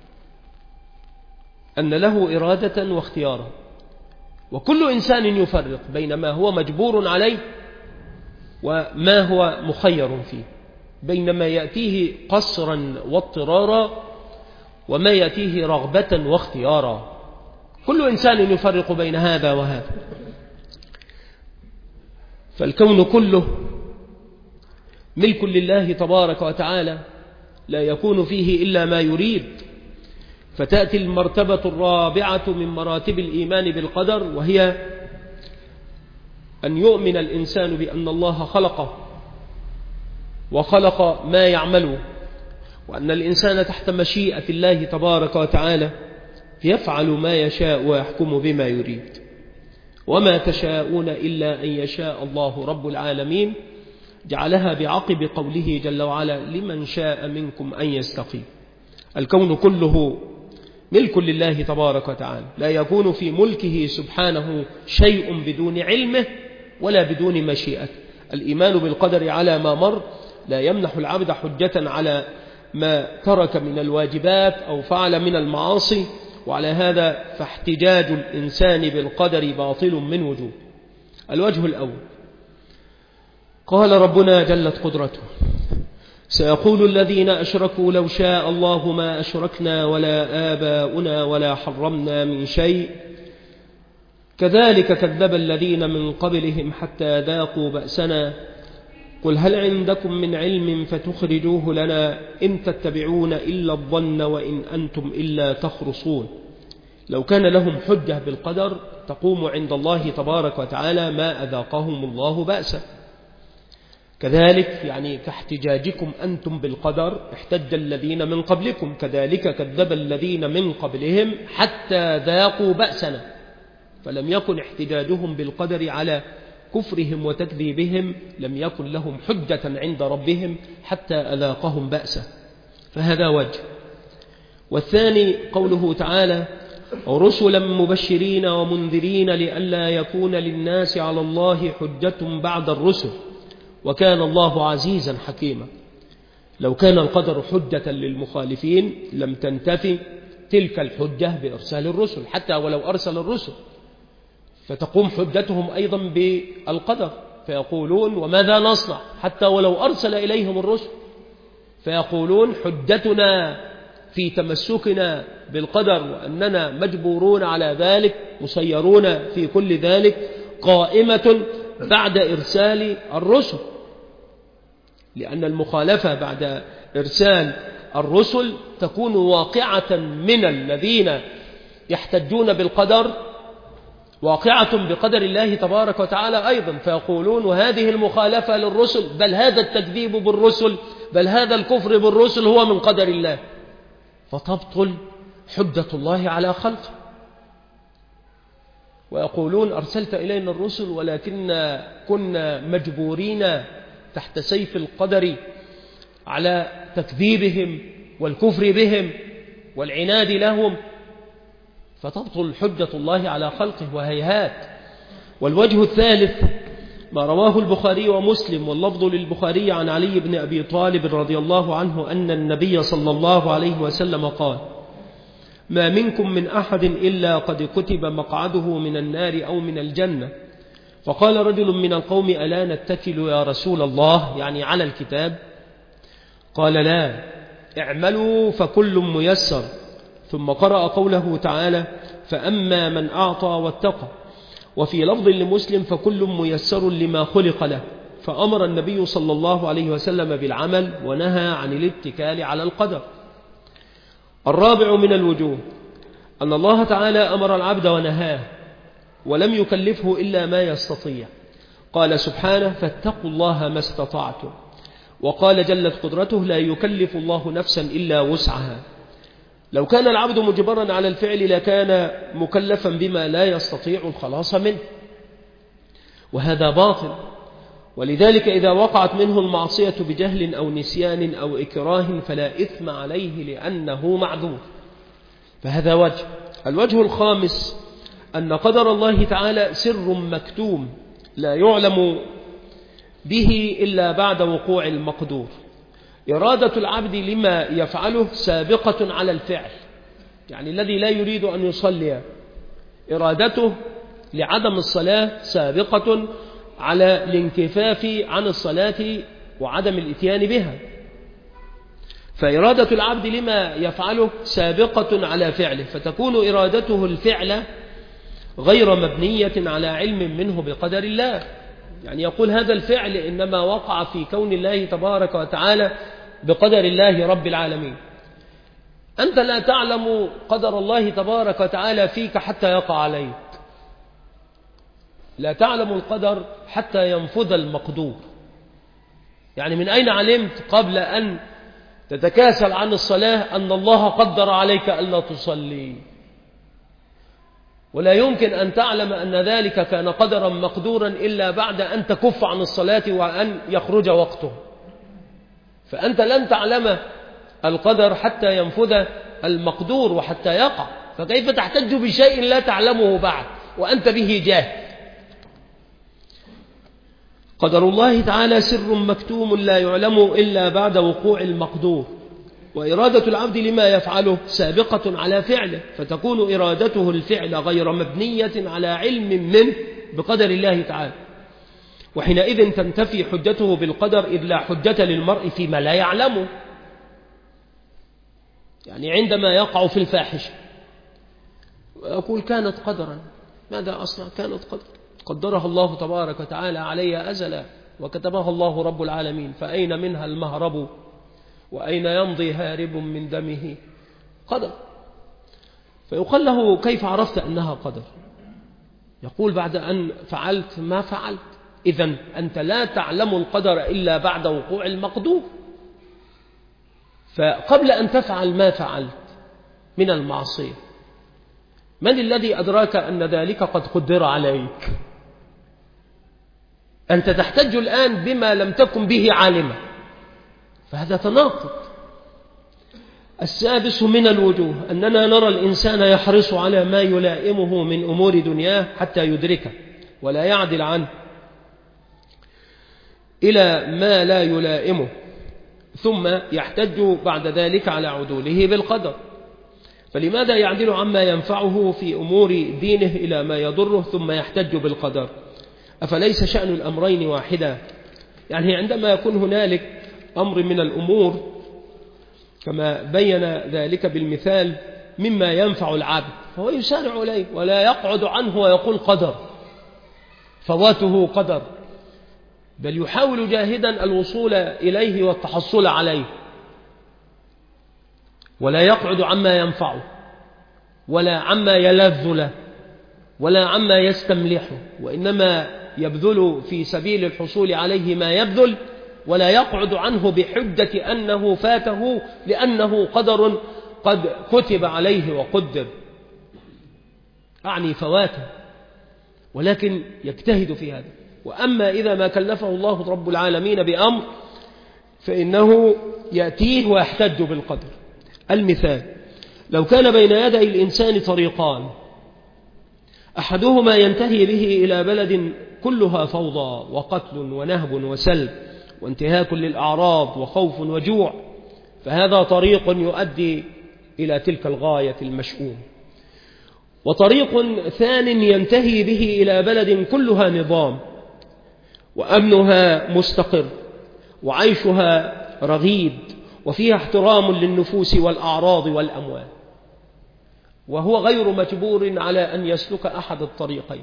أن له إرادة واختيارا، وكل إنسان يفرق بين ما هو مجبور عليه وما هو مخير فيه، بين ما يأتيه قصرا واضطرارا وما يأتيه رغبة واختيارا. كل إنسان يفرق بين هذا وهذا. فالكون كله ملك لله تبارك وتعالى، لا يكون فيه إلا ما يريد. فتأتي المرتبة الرابعة من مراتب الإيمان بالقدر، وهي أن يؤمن الإنسان بأن الله خلقه وخلق ما يعمله، وأن الإنسان تحت مشيئة الله تبارك وتعالى يفعل ما يشاء ويحكم بما يريد. وما تشاءون إلا أن يشاء الله رب العالمين، جعلها بعقب قوله جل وعلا: لمن شاء منكم أن يستقيم. الكون كله ملك لله تبارك وتعالى، لا يكون في ملكه سبحانه شيء بدون علمه ولا بدون مشيئته. الإيمان بالقدر على ما مر لا يمنح العبد حجة على ما ترك من الواجبات أو فعل من المعاصي، وعلى هذا فاحتجاج الإنسان بالقدر باطل من وجوه. الوجه الأول: قال ربنا جلت قدرته: سيقول الذين أشركوا لو شاء الله ما أشركنا ولا آباؤنا ولا حرمنا من شيء كذلك كذب الذين من قبلهم حتى ذاقوا بأسنا قل هل عندكم من علم فتخرجوه لنا إن تتبعون إلا الظن وإن أنتم إلا تخرصون. لو كان لهم حجة بالقدر تقوم عند الله تبارك وتعالى ما أذاقهم الله بأسا. كذلك يعني كاحتجاجكم أنتم بالقدر احتج الذين من قبلكم كذلك كذب الذين من قبلهم حتى ذاقوا بأسنا. فلم يكن احتجاجهم بالقدر على كفرهم وتكذيبهم، لم يكن لهم حجة عند ربهم حتى أذاقهم بأسه. فهذا وجه. والثاني قوله تعالى: رسلا مبشرين ومنذرين لئلا يكون للناس على الله حجة بعد الرسل وكان الله عزيزا حكيما. لو كان القدر حجة للمخالفين لم تنتفي تلك الحجة بإرسال الرسل، حتى ولو أرسل الرسل فتقوم حجتهم أيضا بالقدر، فيقولون وماذا نصنع حتى ولو أرسل إليهم الرسل، فيقولون حجتنا في تمسكنا بالقدر وأننا مجبورون على ذلك مسيرون في كل ذلك قائمة بعد إرسال الرسل، لأن المخالفة بعد إرسال الرسل تكون واقعة من الذين يحتجون بالقدر واقعة بقدر الله تبارك وتعالى أيضا، فيقولون وهذه المخالفة للرسل بل هذا التكذيب بالرسل بل هذا الكفر بالرسل هو من قدر الله، فتبطل حجة الله على خلقه. ويقولون أرسلت إلينا الرسل ولكننا كنا مجبورين تحت سيف القدر على تكذيبهم والكفر بهم والعناد لهم، فتبطل حجة الله على خلقه، وهيهات. والوجه الثالث ما رواه البخاري ومسلم واللفظ للبخاري عن علي بن أبي طالب رضي الله عنه أن النبي صلى الله عليه وسلم قال: ما منكم من أحد إلا قد كتب مقعده من النار أو من الجنة. فقال رجل من القوم: ألا نتكل يا رسول الله، يعني على الكتاب؟ قال: لا، اعملوا فكل ميسر. ثم قرأ قوله تعالى: فأما من أعطى واتقى. وفي لفظ لمسلم: فكل ميسر لما خلق له. فأمر النبي صلى الله عليه وسلم بالعمل ونهى عن الاتكال على القدر. الرابع من الوجوه أن الله تعالى أمر العبد ونهاه ولم يكلفه إلا ما يستطيع. قال سبحانه: فاتقوا الله ما استطعتم. وقال جلت قدرته: لا يكلف الله نفسا إلا وسعها. لو كان العبد مجبرا على الفعل لكان مكلفا بما لا يستطيع الخلاص منه، وهذا باطل. ولذلك إذا وقعت منه المعصية بجهل أو نسيان أو إكراه فلا إثم عليه لأنه معذور. فهذا وجه. الوجه الخامس أن قدر الله تعالى سر مكتوم لا يعلم به إلا بعد وقوع المقدور. إرادة العبد لما يفعله سابقة على الفعل، يعني الذي لا يريد أن يصلي إرادته لعدم الصلاة سابقة على الانكفاف عن الصلاة وعدم الاتيان بها. فإرادة العبد لما يفعله سابقة على فعله، فتكون إرادته الفعل غير مبنية على علم منه بقدر الله. يعني يقول هذا الفعل إنما وقع في كون الله تبارك وتعالى بقدر الله رب العالمين. أنت لا تعلم قدر الله تبارك وتعالى فيك حتى يقع عليك، لا تعلم القدر حتى ينفذ المقدور. يعني من أين علمت قبل أن تتكاسل عن الصلاة أن الله قدر عليك ألا تصلي؟ ولا يمكن أن تعلم أن ذلك كان قدرا مقدورا إلا بعد أن تكف عن الصلاة وأن يخرج وقته. فأنت لن تعلم القدر حتى ينفذ المقدور وحتى يقع، فكيف تحتج بشيء لا تعلمه بعد وأنت به جاهل؟ قدر الله تعالى سر مكتوم لا يعلم إلا بعد وقوع المقدور. وإرادة العبد لما يفعله سابقة على فعله، فتكون إرادته الفعل غير مبنية على علم منه بقدر الله تعالى، وحينئذ تنتفي حجته بالقدر، إذ لا حجة للمرء فيما لا يعلمه. يعني عندما يقع في الفاحشة ويقول كانت قدرا، ماذا أصنع؟ كانت قدر قدرها الله تبارك وتعالى علي أزلا وكتبها الله رب العالمين، فأين منها المهرب وأين يمضي هارب من دمه؟ قدر. فيقال له كيف عرفت أنها قدر؟ يقول بعد أن فعلت ما فعلت. إذن أنت لا تعلم القدر إلا بعد وقوع المقدور. فقبل أن تفعل ما فعلت من المعصية، من الذي أدراك أن ذلك قد قدر عليك؟ أنت تحتج الآن بما لم تكن به عالما، فهذا تناقض. السادس من الوجوه أننا نرى الإنسان يحرص على ما يلائمه من أمور دنياه حتى يدركه ولا يعدل عنه إلى ما لا يلائمه، ثم يحتج بعد ذلك على عدوله بالقدر. فلماذا يعدل عما ينفعه في أمور دينه إلى ما يضره ثم يحتج بالقدر؟ أفليس شأن الأمرين واحدا؟ يعني عندما يكون هنالك أمر من الأمور كما بين ذلك بالمثال مما ينفع العبد فهو يسارع إليه ولا يقعد عنه ويقول قدر، فواته قدر، بل يحاول جاهدا الوصول إليه والتحصل عليه، ولا يقعد عما ينفعه ولا عما يلذ له ولا عما يستملحه، وإنما يبذل في سبيل الحصول عليه ما يبذل ولا يقعد عنه بحجة أنه فاته لأنه قدر قد كتب عليه وقدر، أعني فواته، ولكن يجتهد في هذا. وأما إذا ما كلفه الله رب العالمين بأمر فإنه يأتيه ويحتج بالقدر. المثال: لو كان بين يدي الإنسان طريقان، أحدهما ينتهي به إلى بلد كلها فوضى وقتل ونهب وسلب وانتهاك للأعراض وخوف وجوع، فهذا طريق يؤدي إلى تلك الغاية المشؤوم. وطريق ثان ينتهي به إلى بلد كلها نظام وأمنها مستقر وعيشها رغيد وفيها احترام للنفوس والأعراض والأموال، وهو غير مجبور على أن يسلك أحد الطريقين.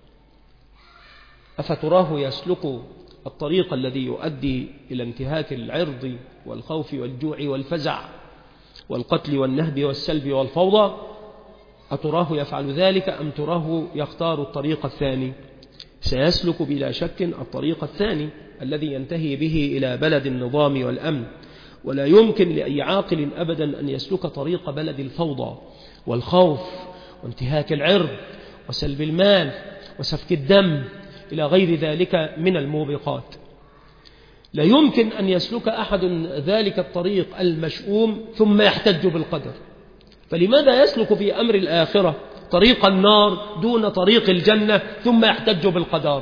أفتراه يسلك الطريق الذي يؤدي إلى انتهاك العرض والخوف والجوع والفزع والقتل والنهب والسلب والفوضى؟ أتراه يفعل ذلك أم تراه يختار الطريق الثاني؟ سيسلك بلا شك الطريق الثاني الذي ينتهي به إلى بلد النظام والأمن، ولا يمكن لأي عاقل أبدا أن يسلك طريق بلد الفوضى والخوف وانتهاك العرض وسلب المال وسفك الدم إلى غير ذلك من الموبقات. لا يمكن أن يسلك أحد ذلك الطريق المشؤوم ثم يحتج بالقدر. فلماذا يسلك في أمر الآخرة طريق النار دون طريق الجنة ثم يحتج بالقدر؟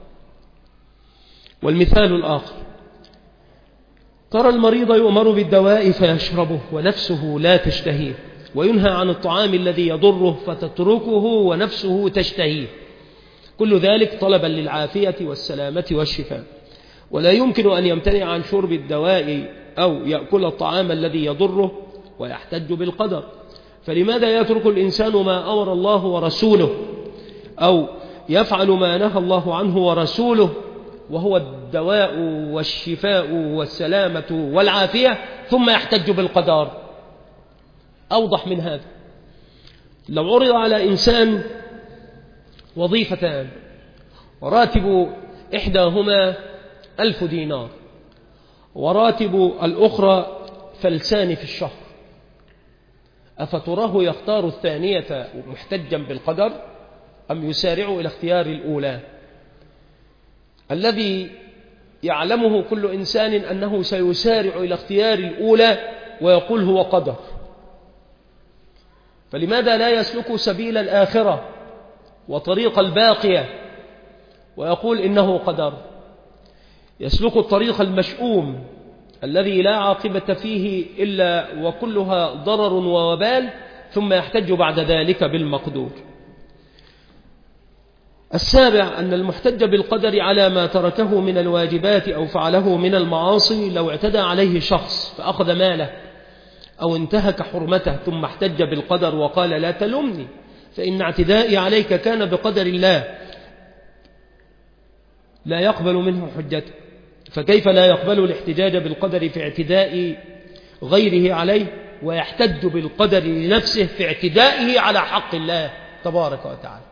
والمثال الآخر: ترى المريض يؤمر بالدواء فيشربه ونفسه لا تشتهيه، وينهى عن الطعام الذي يضره فتتركه ونفسه تشتهيه، كل ذلك طلبا للعافية والسلامة والشفاء. ولا يمكن أن يمتنع عن شرب الدواء أو يأكل الطعام الذي يضره ويحتج بالقدر. فلماذا يترك الإنسان ما أمر الله ورسوله أو يفعل ما نهى الله عنه ورسوله وهو الدواء والشفاء والسلامة والعافية ثم يحتج بالقدر؟ أوضح من هذا: لو عرض على إنسان وظيفتان وراتب إحداهما ألف دينار وراتب الأخرى فلسان في الشهر، أفتراه يختار الثانية محتجا بالقدر أم يسارع إلى اختيار الأولى؟ الذي يعلمه كل إنسان أنه سيسارع إلى اختيار الأولى ويقول هو قدر. فلماذا لا يسلك سبيل الآخرة وطريق الباقية ويقول إنه قدر؟ يسلك الطريق المشؤوم الذي لا عاقبة فيه إلا وكلها ضرر ووبال ثم يحتج بعد ذلك بالمقدور. السابع: أن المحتج بالقدر على ما تركه من الواجبات أو فعله من المعاصي، لو اعتدى عليه شخص فأخذ ماله أو انتهك حرمته ثم احتج بالقدر وقال لا تلمني فإن اعتدائي عليك كان بقدر الله، لا يقبل منه حجته. فكيف لا يقبل الاحتجاج بالقدر في اعتداء غيره عليه ويحتج بالقدر لنفسه في اعتدائه على حق الله تبارك وتعالى؟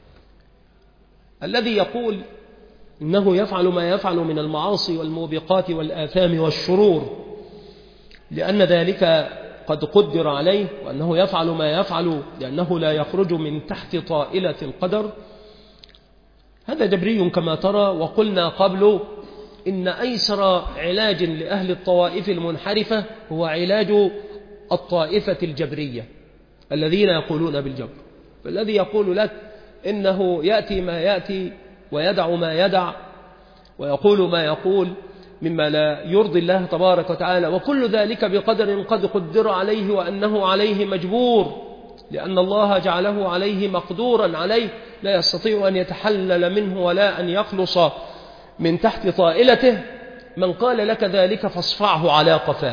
الذي يقول إنه يفعل ما يفعل من المعاصي والموبقات والآثام والشرور لأن ذلك قد قدر عليه، وأنه يفعل ما يفعل لأنه لا يخرج من تحت طائلة القدر، هذا جبري كما ترى. وقلنا قبل إن أيسر علاج لأهل الطوائف المنحرفة هو علاج الطائفة الجبرية الذين يقولون بالجبر. فالذي يقول لك إنه يأتي ما يأتي ويدع ما يدع ويقول ما يقول مما لا يرضي الله تبارك وتعالى، وكل ذلك بقدر قد قدر عليه وأنه عليه مجبور لأن الله جعله عليه مقدورا عليه، لا يستطيع أن يتحلل منه ولا أن يخلص من تحت طائلته. من قال لك ذلك فاصفعه على قفاه،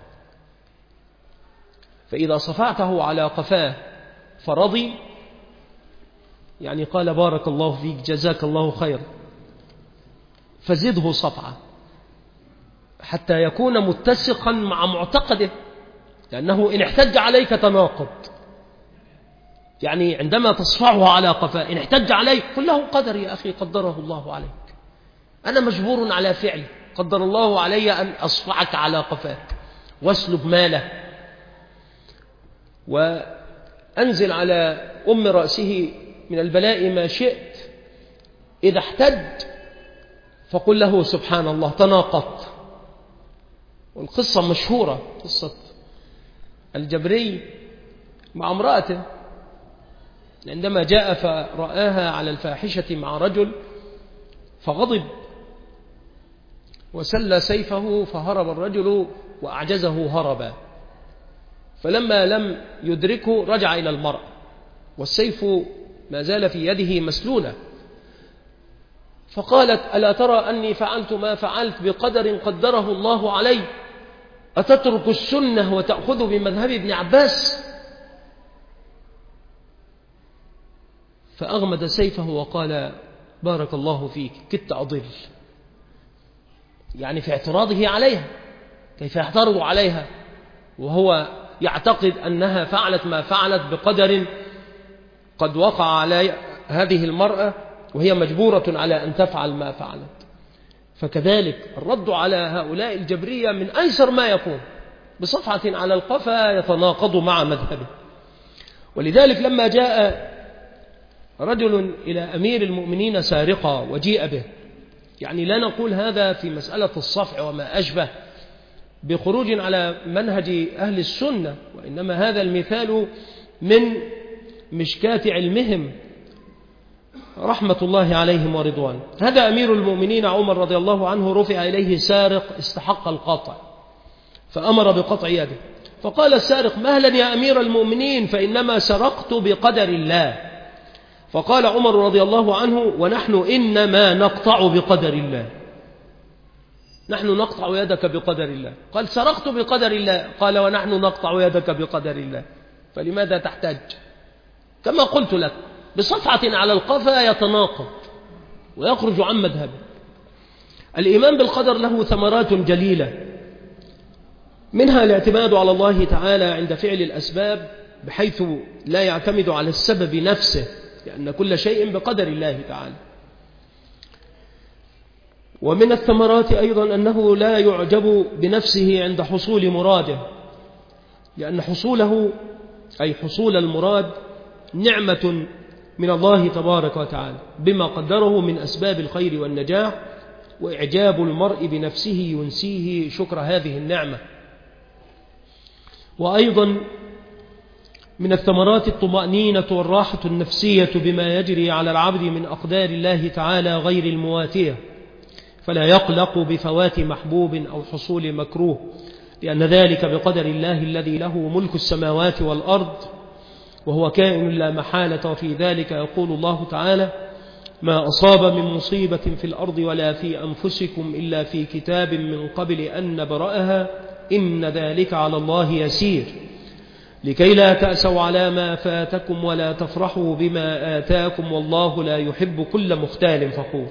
فإذا صفعته على قفاه فرضي يعني قال بارك الله فيك جزاك الله خير، فزده صفعة حتى يكون متسقا مع معتقده، لأنه إن احتج عليك تناقض. يعني عندما تصفعه على قفاه إن احتج عليك قل له قدر يا أخي قدره الله عليك، أنا مجبور على فعل قدر الله علي أن أصفعك على قفاك واسلب ماله وأنزل على أم رأسه من البلاء ما شئت، إذا احتج فقل له سبحان الله تناقضت. والقصة مشهورة، قصة الجبري مع امرأته عندما جاء فرآها على الفاحشة مع رجل فغضب وسل سيفه فهرب الرجل وأعجزه هربا، فلما لم يدركه رجع إلى المرأة والسيف ما زال في يده مسلولة، فقالت ألا ترى أني فعلت ما فعلت بقدر قدره الله علي؟ أتترك السنة وتأخذ بمذهب ابن عباس؟ فأغمد سيفه وقال بارك الله فيك كدت أضل، يعني في اعتراضه عليها، كيف يعترض عليها وهو يعتقد أنها فعلت ما فعلت بقدر قد وقع على هذه المرأة وهي مجبورة على أن تفعل ما فعلت. فكذلك الرد على هؤلاء الجبرية من أيسر ما يكون، بصفعة على القفا يتناقض مع مذهبه. ولذلك لما جاء رجل إلى أمير المؤمنين سارقا وجيء به، يعني لا نقول هذا في مسألة الصفع وما أشبه بخروج على منهج أهل السنة، وإنما هذا المثال من مشكاة علمهم رحمة الله عليهم ورضوان. هذا أمير المؤمنين عمر رضي الله عنه رفع إليه سارق استحق القطع فأمر بقطع يده، فقال السارق مهلا يا أمير المؤمنين فإنما سرقت بقدر الله. فقال عمر رضي الله عنه ونحن إنما نقطع بقدر الله، نحن نقطع يدك بقدر الله. قال سرقت بقدر الله، قال ونحن نقطع يدك بقدر الله، فلماذا تحتاج؟ كما قلت لك بصفعة على القفا يتناقض ويخرج عن مذهبه. الإيمان بالقدر له ثمرات جليلة، منها الاعتماد على الله تعالى عند فعل الأسباب بحيث لا يعتمد على السبب نفسه، لأن كل شيء بقدر الله تعالى. ومن الثمرات أيضا أنه لا يعجب بنفسه عند حصول مراده، لأن حصوله أي حصول المراد نعمة من الله تبارك وتعالى بما قدره من أسباب الخير والنجاح، وإعجاب المرء بنفسه ينسيه شكر هذه النعمة. وأيضا من الثمرات الطمأنينة والراحة النفسية بما يجري على العبد من أقدار الله تعالى غير المواتية، فلا يقلق بفوات محبوب أو حصول مكروه، لأن ذلك بقدر الله الذي له ملك السماوات والأرض وهو كائن لا محالة. وفي ذلك يقول الله تعالى ما أصاب من مصيبة في الأرض ولا في أنفسكم إلا في كتاب من قبل أن نبرأها إن ذلك على الله يسير لكي لا تأسوا على ما فاتكم ولا تفرحوا بما آتاكم والله لا يحب كل مختال فخور.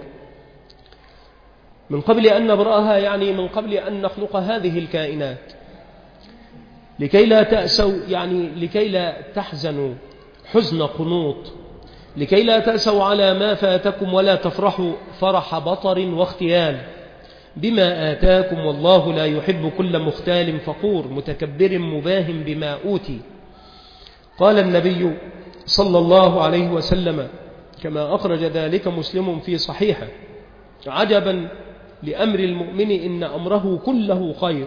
من قبل أن نبرأها يعني من قبل أن نخلق هذه الكائنات، لكي لا تأسوا يعني لكي لا تحزنوا حزن قنوط، لكي لا تأسوا على ما فاتكم ولا تفرحوا فرح بطر واختيال بما آتاكم والله لا يحب كل مختال فخور متكبر مباهم بما أوتي. قال النبي صلى الله عليه وسلم كما أخرج ذلك مسلم في صحيحه عجبا لأمر المؤمن إن أمره كله خير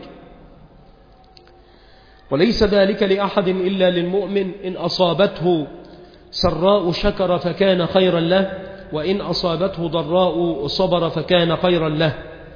وليس ذلك لأحد إلا للمؤمن إن أصابته سراء شكر فكان خيرا له وإن أصابته ضراء صبر فكان خيرا له.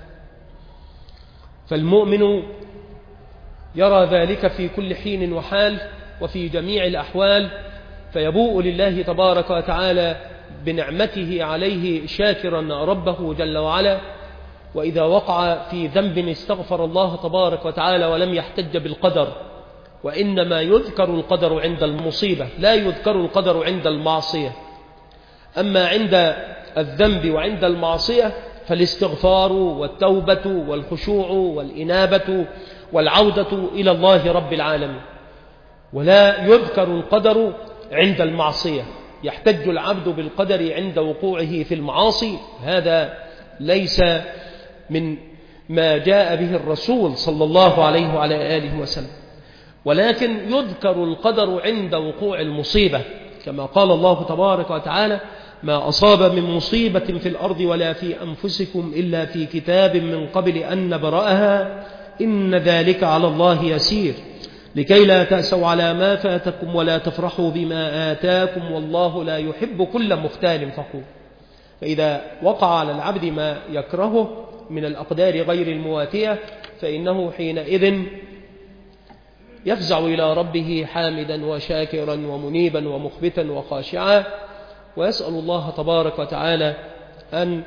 فالمؤمن يرى ذلك في كل حين وحال وفي جميع الأحوال، فيبوء لله تبارك وتعالى بنعمته عليه شاكرا ربه جل وعلا، وإذا وقع في ذنب استغفر الله تبارك وتعالى ولم يحتج بالقدر، وإنما يذكر القدر عند المصيبة لا يذكر القدر عند المعصية. أما عند الذنب وعند المعصية فالاستغفار والتوبة والخشوع والإنابة والعودة إلى الله رب العالمين، ولا يذكر القدر عند المعصية. يحتج العبد بالقدر عند وقوعه في المعاصي، هذا ليس من ما جاء به الرسول صلى الله عليه وعلى آله وسلم، ولكن يذكر القدر عند وقوع المصيبة، كما قال الله تبارك وتعالى: ما أصاب من مصيبة في الأرض ولا في أنفسكم إلا في كتاب من قبل أن نبرأها إن ذلك على الله يسير لكي لا تأسوا على ما فاتكم ولا تفرحوا بما آتاكم والله لا يحب كل مختال فخور. فإذا وقع على العبد ما يكرهه من الأقدار غير المواتية فإنه حينئذ يفزع إلى ربه حامدا وشاكرا ومنيبا ومخبتا وخاشعا، ويسأل الله تبارك وتعالى أن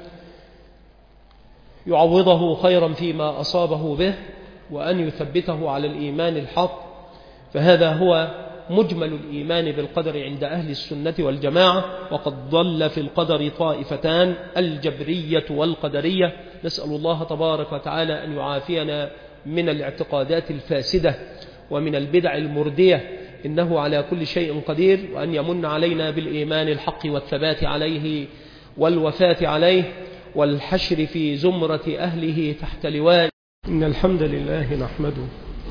يعوضه خيرا فيما أصابه به وأن يثبته على الإيمان الحق. فهذا هو مجمل الإيمان بالقدر عند أهل السنة والجماعة. وقد ضل في القدر طائفتان، الجبرية والقدرية. نسأل الله تبارك وتعالى أن يعافينا من الاعتقادات الفاسدة ومن البدع المردية، إنه على كل شيء قدير، وأن يمن علينا بالإيمان الحق والثبات عليه والوفاة عليه والحشر في زمرة أهله تحت لواء. إن الحمد لله نحمده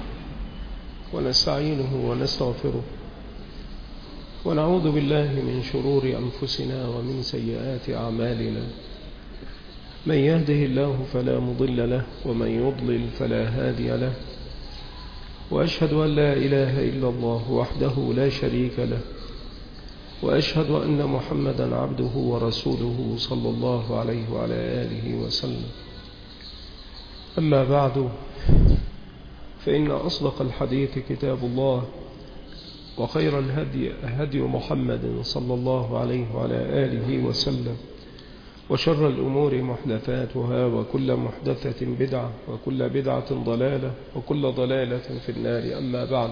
ونستعينه ونستغفره ونعوذ بالله من شرور أنفسنا ومن سيئات أعمالنا. من يهده الله فلا مضل له ومن يضلل فلا هادي له، وأشهد أن لا إله إلا الله وحده لا شريك له، وأشهد أن محمدا عبده ورسوله صلى الله عليه وعلى آله وسلم. أما بعد، فإن أصدق الحديث كتاب الله، وخير الهدي هدي محمد صلى الله عليه وعلى آله وسلم، وشر الأمور محدثاتها، وكل محدثة بدعة، وكل بدعة ضلالة، وكل ضلالة في النار. أما بعد،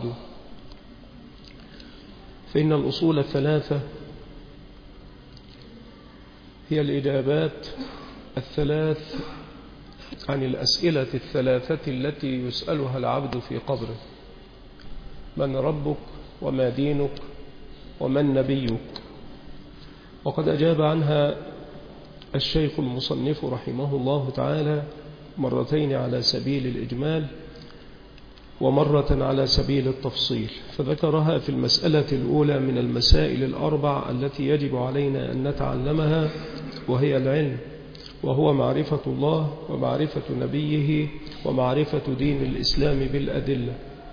فإن الأصول الثلاثة هي الإجابات الثلاث عن الأسئلة الثلاثة التي يسألها العبد في قبره: من ربك، وما دينك، ومن نبيك. وقد أجاب عنها الشيخ المصنف رحمه الله تعالى مرتين على سبيل الإجمال ومرة على سبيل التفصيل، فذكرها في المسألة الأولى من المسائل الأربع التي يجب علينا أن نتعلمها، وهي العلم، وهو معرفة الله ومعرفة نبيه ومعرفة دين الإسلام بالأدلة.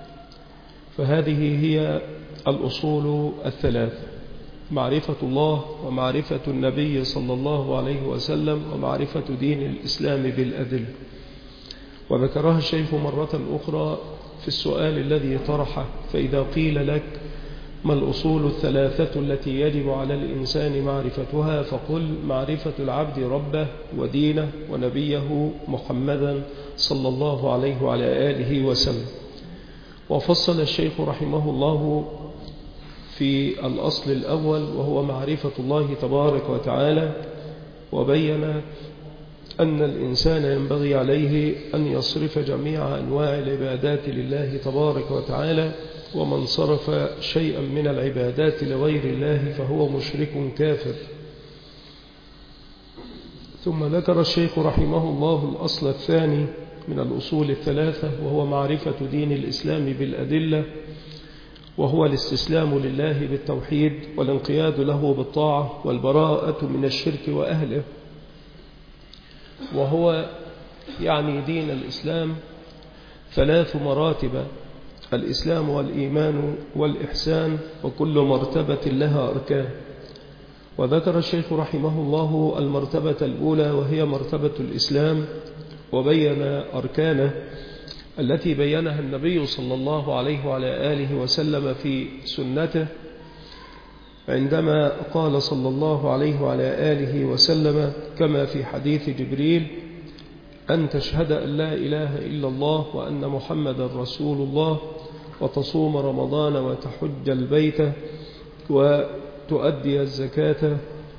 فهذه هي الأصول الثلاث: معرفة الله ومعرفة النبي صلى الله عليه وسلم ومعرفة دين الإسلام بالأدلة. وذكرها الشيخ مرة أخرى في السؤال الذي طرحه: فإذا قيل لك ما الأصول الثلاثة التي يجب على الإنسان معرفتها؟ فقل: معرفة العبد ربه ودينه ونبيه محمدا صلى الله عليه وعلى آله وسلم. وفصل الشيخ رحمه الله في الأصل الأول وهو معرفة الله تبارك وتعالى، وبين أن الإنسان ينبغي عليه أن يصرف جميع أنواع العبادات لله تبارك وتعالى، ومن صرف شيئا من العبادات لغير الله فهو مشرك كافر. ثم ذكر الشيخ رحمه الله الأصل الثاني من الأصول الثلاثة، وهو معرفة دين الإسلام بالأدلة، وهو الاستسلام لله بالتوحيد والانقياد له بالطاعة والبراءة من الشرك وأهله. وهو يعني دين الإسلام ثلاث مراتب: الإسلام والإيمان والإحسان، وكل مرتبة لها أركان. وذكر الشيخ رحمه الله المرتبة الأولى وهي مرتبة الإسلام، وبين أركانه التي بينها النبي صلى الله عليه وعلى آله وسلم في سنته، عندما قال صلى الله عليه وعلى آله وسلم كما في حديث جبريل: أن تشهد أن لا إله إلا الله وأن محمد رسول الله، وتصوم رمضان وتحج البيت وتؤدي الزكاة.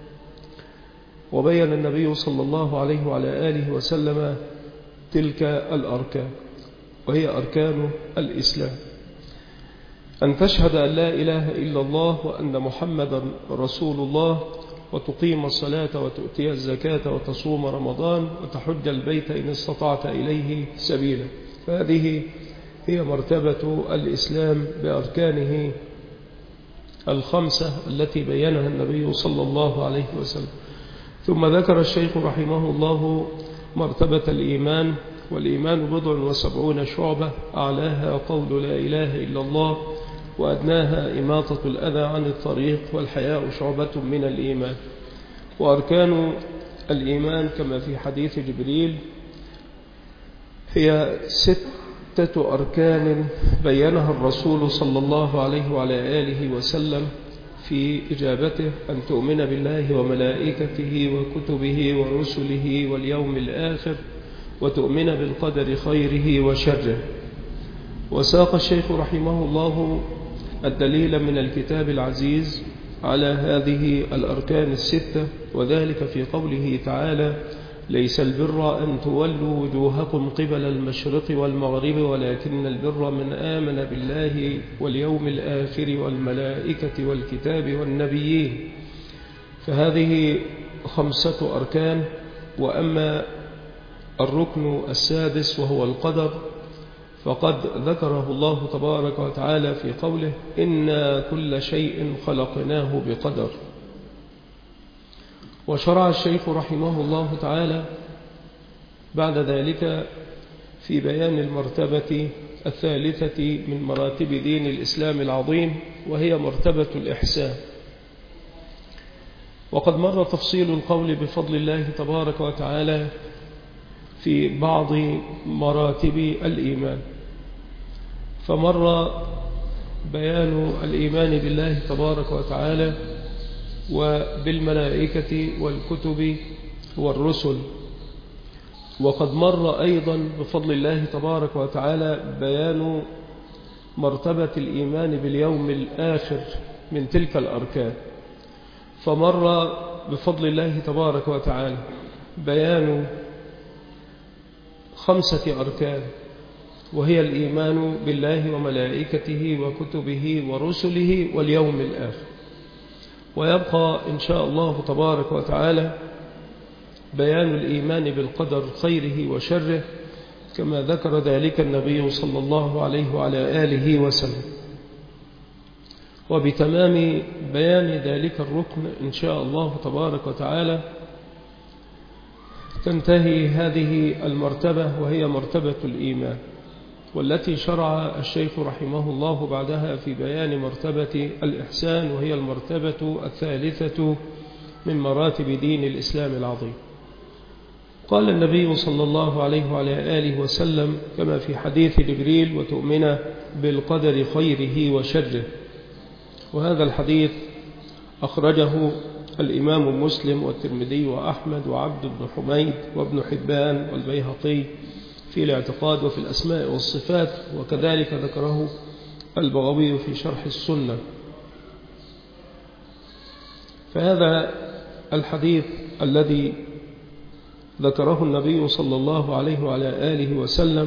وبين النبي صلى الله عليه وعلى آله وسلم تلك الأركان، وهي أركان الإسلام: أن تشهد أن لا إله إلا الله وأن محمدا رسول الله، وتقيم الصلاة وتؤتي الزكاة وتصوم رمضان وتحج البيت إن استطعت إليه سبيلا. فهذه هي مرتبة الإسلام بأركانه الخمسة التي بينها النبي صلى الله عليه وسلم. ثم ذكر الشيخ رحمه الله مرتبة الإيمان، والإيمان بضع وسبعون شعبة، أعلاها قول لا إله إلا الله، وأدناها إماطة الأذى عن الطريق، والحياء شعبة من الإيمان. وأركان الإيمان كما في حديث جبريل هي ستة أركان بينها الرسول صلى الله عليه وعلى آله وسلم في إجابته: أن تؤمن بالله وملائكته وكتبه ورسله واليوم الآخر، وتؤمن بالقدر خيره وشره. وساق الشيخ رحمه الله الدليل من الكتاب العزيز على هذه الأركان الستة، وذلك في قوله تعالى: ليس البر أن تولوا وجوهكم قبل المشرق والمغرب ولكن البر من آمن بالله واليوم الآخر والملائكة والكتاب والنبيين. فهذه خمسة أركان. وأما الركن السادس وهو القدر فقد ذكره الله تبارك وتعالى في قوله: إنا كل شيء خلقناه بقدر. وشرع الشيخ رحمه الله تعالى بعد ذلك في بيان المرتبة الثالثة من مراتب دين الإسلام العظيم، وهي مرتبة الإحسان. وقد مر تفصيل القول بفضل الله تبارك وتعالى في بعض مراتب الإيمان، فمر بيان الإيمان بالله تبارك وتعالى وبالملائكة والكتب والرسل. وقد مر أيضا بفضل الله تبارك وتعالى بيان مرتبة الإيمان باليوم الآخر من تلك الأركان، فمر بفضل الله تبارك وتعالى بيان خمسة أركان، وهي الإيمان بالله وملائكته وكتبه ورسله واليوم الآخر. ويبقى إن شاء الله تبارك وتعالى بيان الإيمان بالقدر خيره وشره، كما ذكر ذلك النبي صلى الله عليه وعلى آله وسلم. وبتمام بيان ذلك الركن إن شاء الله تبارك وتعالى تنتهي هذه المرتبة، وهي مرتبة الإيمان، والتي شرع الشيخ رحمه الله بعدها في بيان مرتبة الإحسان، وهي المرتبة الثالثة من مراتب دين الإسلام العظيم. قال النبي صلى الله عليه وعلى آله وسلم كما في حديث جبريل: وتؤمن بالقدر خيره وشره. وهذا الحديث أخرجه الإمام مسلم والترمذي وأحمد وعبد بن حميد وابن حبان والبيهقي في الاعتقاد وفي الأسماء والصفات، وكذلك ذكره البغوي في شرح السنة. فهذا الحديث الذي ذكره النبي صلى الله عليه وعلى آله وسلم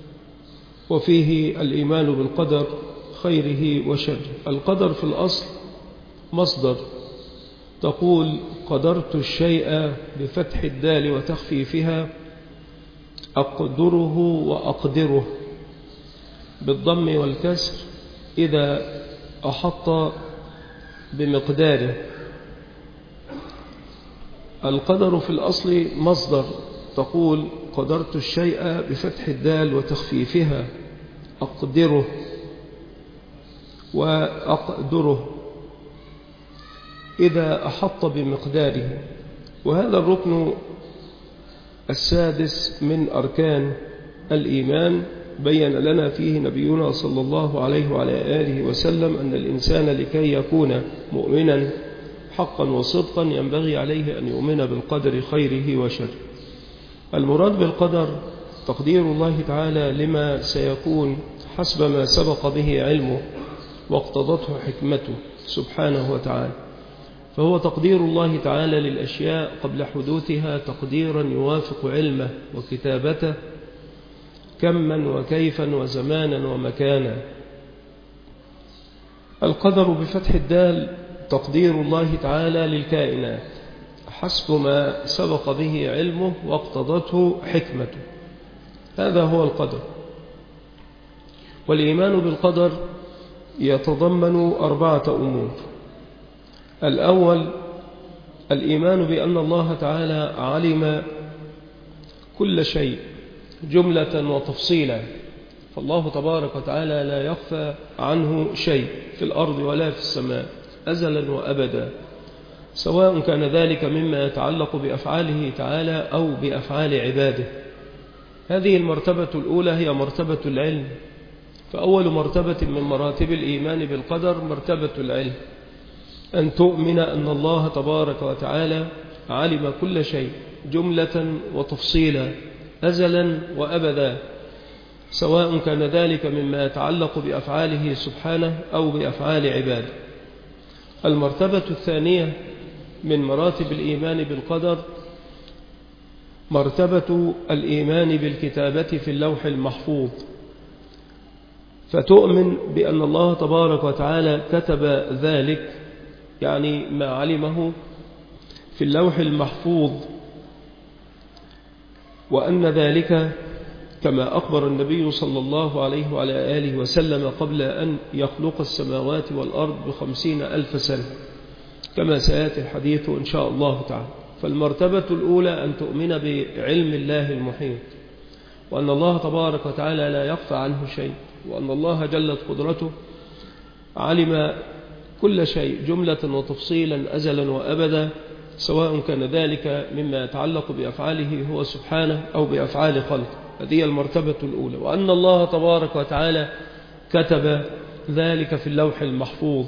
وفيه الإيمان بالقدر خيره وشره. القدر في الأصل مصدر، تقول قدرت الشيء بفتح الدال وتخفيفها، أقدره وأقدره بالضم والكسر إذا أحط بمقداره. القدر في الأصل مصدر، تقول قدرت الشيء بفتح الدال وتخفيفها، أقدره وأقدره إذا أحط بمقداره. وهذا الركن السادس من أركان الإيمان بين لنا فيه نبينا صلى الله عليه وعلى آله وسلم أن الإنسان لكي يكون مؤمنا حقا وصدقا ينبغي عليه أن يؤمن بالقدر خيره وشره. المراد بالقدر تقدير الله تعالى لما سيكون حسب ما سبق به علمه واقتضته حكمته سبحانه وتعالى. فهو تقدير الله تعالى للأشياء قبل حدوثها تقديرا يوافق علمه وكتابته كما وكيفا وزمانا ومكانا. القدر بفتح الدال تقدير الله تعالى للكائنات حسب ما سبق به علمه واقتضته حكمته، هذا هو القدر. والإيمان بالقدر يتضمن أربعة أمور. الأول الإيمان بأن الله تعالى علم كل شيء جملة وتفصيلا، فالله تبارك وتعالى لا يخفى عنه شيء في الأرض ولا في السماء أزلا وأبدا، سواء كان ذلك مما يتعلق بأفعاله تعالى أو بأفعال عباده. هذه المرتبة الأولى هي مرتبة العلم، فأول مرتبة من مراتب الإيمان بالقدر مرتبة العلم، أن تؤمن أن الله تبارك وتعالى علم كل شيء جملة وتفصيلا أزلا وأبدا، سواء كان ذلك مما يتعلق بأفعاله سبحانه أو بأفعال عباده. المرتبة الثانية من مراتب الإيمان بالقدر مرتبة الإيمان بالكتابة في اللوح المحفوظ، فتؤمن بأن الله تبارك وتعالى كتب ذلك، يعني ما علمه في اللوح المحفوظ، وأن ذلك كما أخبر النبي صلى الله عليه وعلى آله وسلم قبل أن يخلق السماوات والأرض بخمسين ألف سنة، كما سيأتي الحديث إن شاء الله تعالى. فالمرتبة الأولى أن تؤمن بعلم الله المحيط، وأن الله تبارك وتعالى لا يخفى عنه شيء، وأن الله جلت قدرته علم كل شيء جملة وتفصيلا أزلا وأبدا، سواء كان ذلك مما يتعلق بأفعاله هو سبحانه أو بأفعال خلقه. هذه المرتبة الأولى، وأن الله تبارك وتعالى كتب ذلك في اللوح المحفوظ.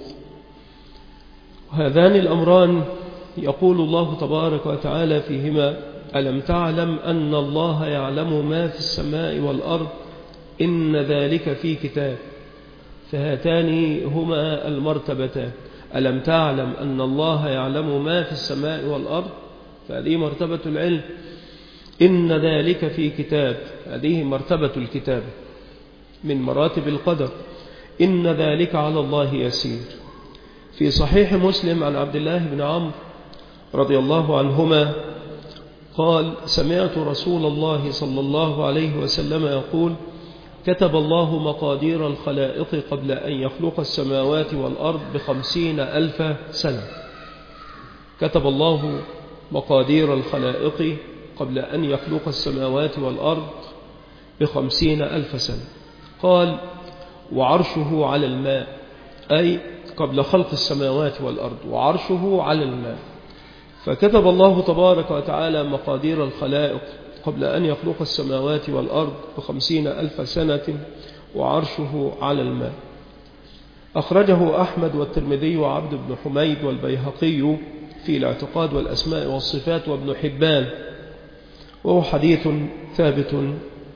هذان الأمران يقول الله تبارك وتعالى فيهما: ألم تعلم أن الله يعلم ما في السماء والأرض إن ذلك في كتاب. فهاتان هما المرتبتان، ألم تعلم أن الله يعلم ما في السماء والأرض، فهذه مرتبة العلم، إن ذلك في كتاب، هذه مرتبة الكتاب من مراتب القدر، إن ذلك على الله يسير. في صحيح مسلم عن عبد الله بن عمرو رضي الله عنهما قال: سمعت رسول الله صلى الله عليه وسلم يقول: كتب الله مقادير الخلائق قبل أن يخلق السماوات والأرض بخمسين ألف سنة. كتب الله مقادير الخلائق قبل أن يخلق السماوات والأرض بخمسين ألف سنة. قال: وعرشه على الماء، أي قبل خلق السماوات والأرض وعرشه على الماء. فكتب الله تبارك وتعالى مقادير الخلائق قبل أن يخلق السماوات والأرض بخمسين ألف سنة وعرشه على الماء. أخرجه أحمد والترمذي وعبد بن حميد والبيهقي في الاعتقاد والأسماء والصفات وابن حبان، وهو حديث ثابت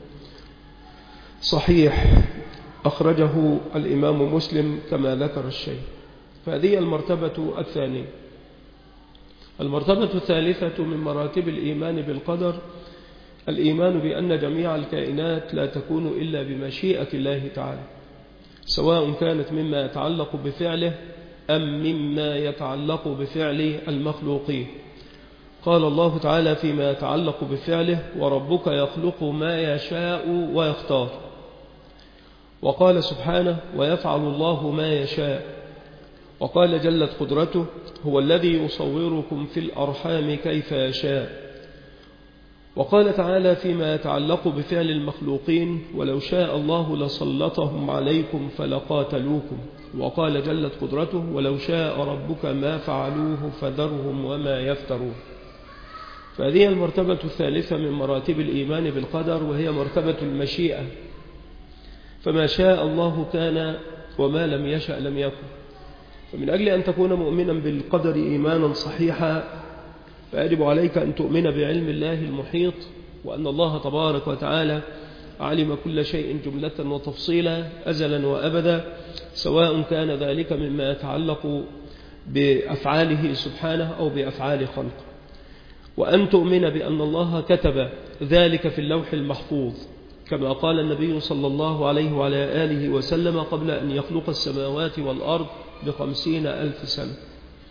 صحيح أخرجه الإمام مسلم كما ذكر الشيء. فهذه المرتبة الثانية. المرتبة الثالثة من مراتب الإيمان بالقدر الإيمان بأن جميع الكائنات لا تكون إلا بمشيئة الله تعالى، سواء كانت مما يتعلق بفعله أم مما يتعلق بفعل المخلوقين. قال الله تعالى فيما يتعلق بفعله: وربك يخلق ما يشاء ويختار. وقال سبحانه: ويفعل الله ما يشاء. وقال جلت قدرته: هو الذي يصوركم في الأرحام كيف يشاء. وقال تعالى فيما يتعلق بفعل المخلوقين: ولو شاء الله لسلطهم عليكم فلقاتلوكم. وقال جلت قدرته: ولو شاء ربك ما فعلوه فذرهم وما يفترون. فهذه المرتبة الثالثة من مراتب الإيمان بالقدر، وهي مرتبة المشيئة، فما شاء الله كان وما لم يشأ لم يكن. فمن أجل أن تكون مؤمنا بالقدر إيمانا صحيحا فيجب عليك أن تؤمن بعلم الله المحيط، وأن الله تبارك وتعالى علم كل شيء جملة وتفصيلا أزلا وأبدا، سواء كان ذلك مما يتعلق بأفعاله سبحانه أو بأفعال خلقه. وأن تؤمن بأن الله كتب ذلك في اللوح المحفوظ، كما قال النبي صلى الله عليه وعلى آله وسلم قبل أن يخلق السماوات والأرض بخمسين ألف سنة.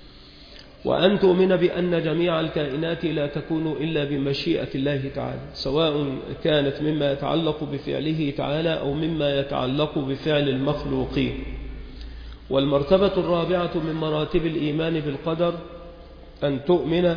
وأن تؤمن بأن جميع الكائنات لا تكون إلا بمشيئة الله تعالى، سواء كانت مما يتعلق بفعله تعالى أو مما يتعلق بفعل المخلوقين. والمرتبة الرابعة من مراتب الإيمان بالقدر أن تؤمن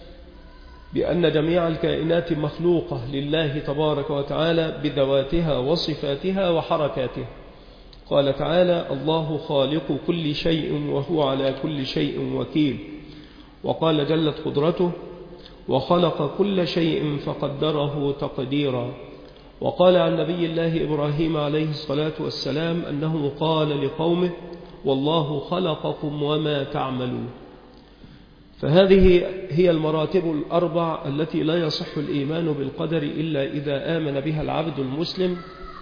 بأن جميع الكائنات مخلوقة لله تبارك وتعالى بذواتها وصفاتها وحركاتها. قال تعالى: الله خالق كل شيء وهو على كل شيء وكيل. وقال جلت قدرته: وخلق كل شيء فقدره تقديرا. وقال عن نبي الله إبراهيم عليه الصلاة والسلام أنه قال لقومه: والله خلقكم وما تعملون. فهذه هي المراتب الأربع التي لا يصح الإيمان بالقدر إلا إذا آمن بها العبد المسلم.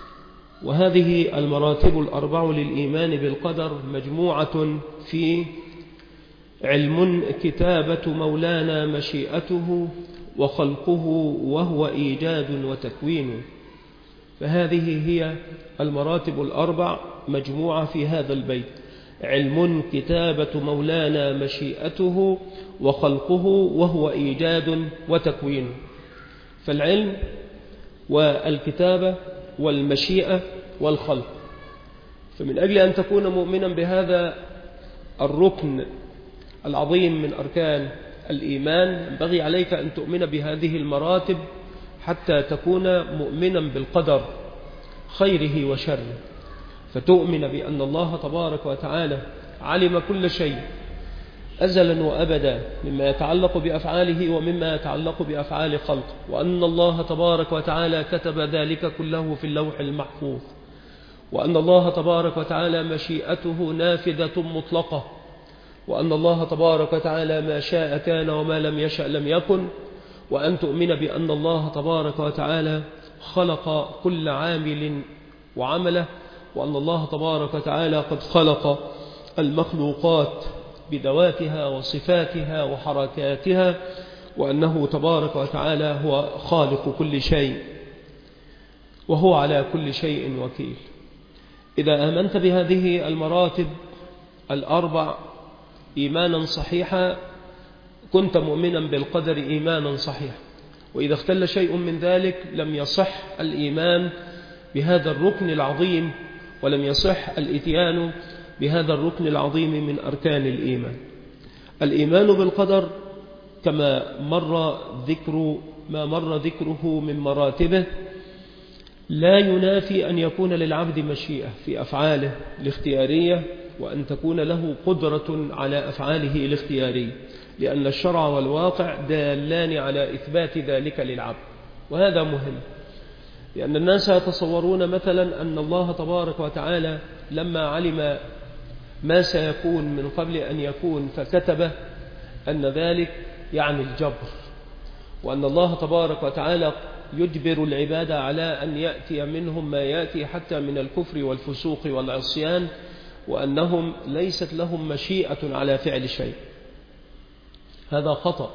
وهذه المراتب الأربع للإيمان بالقدر مجموعة في علم كتابة مولانا مشيئته وخلقه وهو إيجاد وتكوين. فهذه هي المراتب الأربع مجموعة في هذا البيت: علم كتابة مولانا مشيئته وخلقه وهو إيجاد وتكوين. فالعلم والكتابة والمشيئة والخلق. فمن أجل أن تكون مؤمنا بهذا الركن العظيم من أركان الإيمان ينبغي عليك أن تؤمن بهذه المراتب حتى تكون مؤمنا بالقدر خيره وشره، فتؤمن بأن الله تبارك وتعالى علم كل شيء أزلا وأبدا مما يتعلق بأفعاله ومما يتعلق بأفعال خلقه، وأن الله تبارك وتعالى كتب ذلك كله في اللوح المحفوظ، وأن الله تبارك وتعالى مشيئته نافذة مطلقة، وأن الله تبارك وتعالى ما شاء كان وما لم يشأ لم يكن، وأن تؤمن بأن الله تبارك وتعالى خلق كل عامل وعمله، وأن الله تبارك وتعالى قد خلق المخلوقات بذواتها وصفاتها وحركاتها، وأنه تبارك وتعالى هو خالق كل شيء وهو على كل شيء وكيل. إذا آمنت بهذه المراتب الأربع إيمانا صحيحا كنت مؤمنا بالقدر إيمانا صحيحا. وإذا اختل شيء من ذلك لم يصح الإيمان بهذا الركن العظيم، ولم يصح الإتيان بهذا الركن العظيم من أركان الإيمان. الإيمان بالقدر كما مر ذكر ما مر ذكره من مراتبه لا ينافي أن يكون للعبد مشيئة في أفعاله الاختيارية، وأن تكون له قدرة على أفعاله الاختيارية، لأن الشرع والواقع دالان على إثبات ذلك للعبد. وهذا مهم، لأن الناس يتصورون مثلا أن الله تبارك وتعالى لما علم ما سيكون من قبل أن يكون فكتبه أن ذلك يعني الجبر، وأن الله تبارك وتعالى يجبر العباد على أن يأتي منهم ما يأتي حتى من الكفر والفسوق والعصيان، وأنهم ليست لهم مشيئة على فعل شيء. هذا خطأ.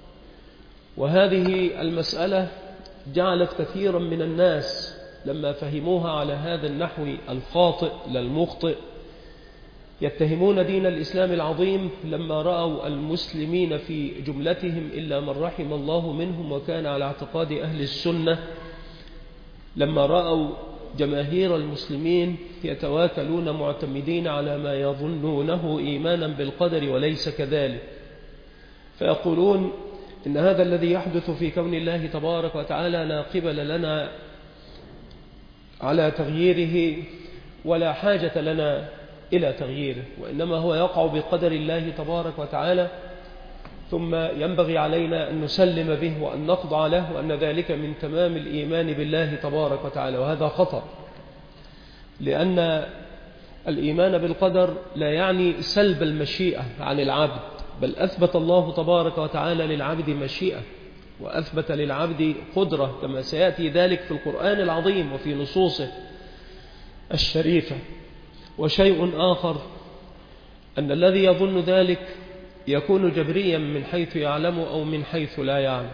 وهذه المسألة جعلت كثيرا من الناس لما فهموها على هذا النحو الخاطئ للمخطئ يتهمون دين الإسلام العظيم لما رأوا المسلمين في جملتهم إلا من رحم الله منهم وكان على اعتقاد أهل السنة، لما رأوا جماهير المسلمين يتواكلون معتمدين على ما يظنونه إيمانا بالقدر وليس كذلك، فيقولون إن هذا الذي يحدث في كون الله تبارك وتعالى لا قبل لنا على تغييره ولا حاجة لنا إلى تغييره، وإنما هو يقع بقدر الله تبارك وتعالى، ثم ينبغي علينا أن نسلم به وأن نخضع له، وأن ذلك من تمام الإيمان بالله تبارك وتعالى. وهذا خطأ، لأن الإيمان بالقدر لا يعني سلب المشيئة عن العبد، بل أثبت الله تبارك وتعالى للعبد مشيئة وأثبت للعبد قدرة، كما سيأتي ذلك في القرآن العظيم وفي نصوصه الشريفة. وشيء آخر أن الذي يظن ذلك يكون جبريا من حيث يعلم أو من حيث لا يعلم،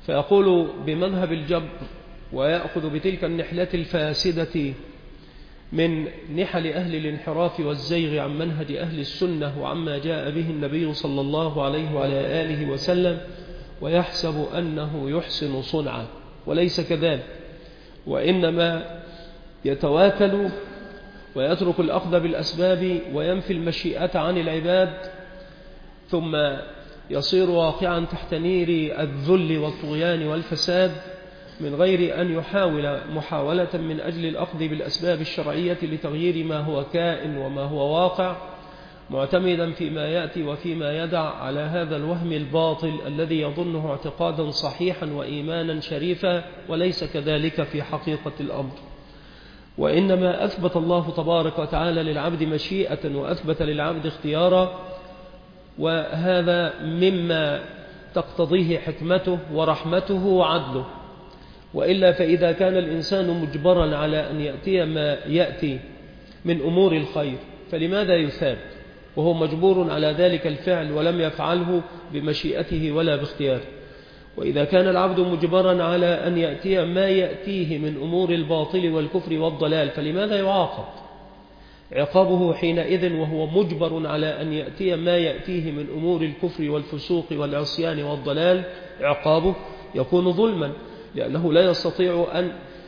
فيقول بمذهب الجبر ويأخذ بتلك النحلة الفاسدة من نحل أهل الانحراف والزيغ عن منهج أهل السنة وعما جاء به النبي صلى الله عليه وعلى آله وسلم، ويحسب أنه يحسن صنعا، وليس كذلك، وإنما يتواكل ويترك الأخذ بالأسباب وينفي المشيئة عن العباد، ثم يصير واقعا تحت نير الذل والطغيان والفساد من غير أن يحاول محاولة من أجل الأخذ بالأسباب الشرعية لتغيير ما هو كائن وما هو واقع، معتمدا فيما يأتي وفيما يدع على هذا الوهم الباطل الذي يظنه اعتقادا صحيحا وإيمانا شريفا، وليس كذلك في حقيقة الأمر. وإنما أثبت الله تبارك وتعالى للعبد مشيئة وأثبت للعبد اختيارا، وهذا مما تقتضيه حكمته ورحمته وعدله. وإلا فإذا كان الإنسان مجبرا على أن يأتي ما يأتي من أمور الخير فلماذا يثاب وهو مجبور على ذلك الفعل ولم يفعله بمشيئته ولا باختياره؟ وإذا كان العبد مجبرا على أن يأتي ما يأتيه من أمور الباطل والكفر والضلال فلماذا يعاقب؟ عقابه حينئذ وهو مجبر على أن يأتي ما يأتيه من أمور الكفر والفسوق والعصيان والضلال، عقابه يكون ظلما، لأنه لا يستطيع أن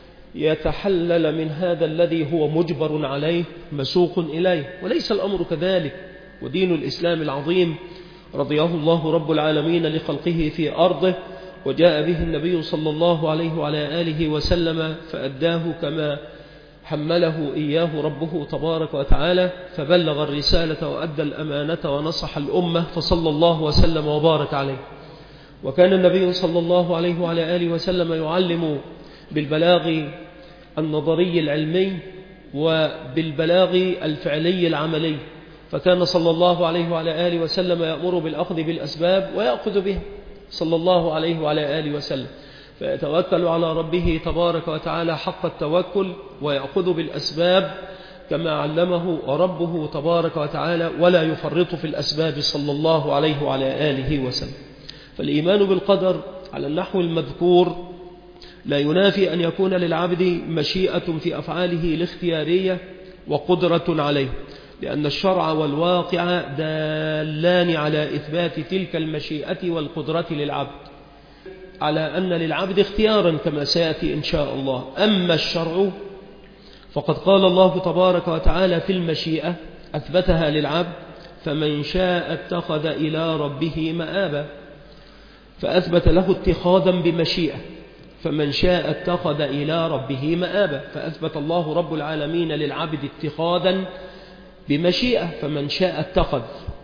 يتحلل من هذا الذي هو مجبر عليه مسوق إليه، وليس الأمر كذلك. ودين الإسلام العظيم رضيه الله رب العالمين لخلقه في أرضه، وجاء به النبي صلى الله عليه وعلى آله وسلم فأداه كما حمله إياه ربه تبارك وتعالى، فبلغ الرسالة وأدى الأمانة ونصح الأمة، فصلى الله وسلم وبارك عليه. وكان النبي صلى الله عليه وعلى آله وسلم يعلم بالبلاغ النظري العلمي وبالبلاغ الفعلي العملي، فكان صلى الله عليه وعلى آله وسلم يأمر بالأخذ بالأسباب ويأخذ بها صلى الله عليه وعلى آله وسلم، فيتوكل على ربه تبارك وتعالى حق التوكل ويأخذ بالأسباب كما علمه ربه تبارك وتعالى، ولا يفرط في الأسباب صلى الله عليه وعلى آله وسلم. فالإيمان بالقدر على النحو المذكور لا ينافي أن يكون للعبد مشيئة في أفعاله الاختيارية وقدرة عليه، لأن الشرع والواقع دالان على إثبات تلك المشيئة والقدرة للعبد، على أن للعبد اختيارا كما سيأتي إن شاء الله. أما الشرع فقد قال الله تبارك وتعالى في المشيئة أثبتها للعبد: فمن شاء اتخذ إلى ربه مآبا، فأثبت له اتخاذا بمشيئة، فمن شاء اتخذ إلى ربه مآبا، فأثبت الله رب العالمين للعبد اتخاذا بمشيئة، فمن شاء اتخذ.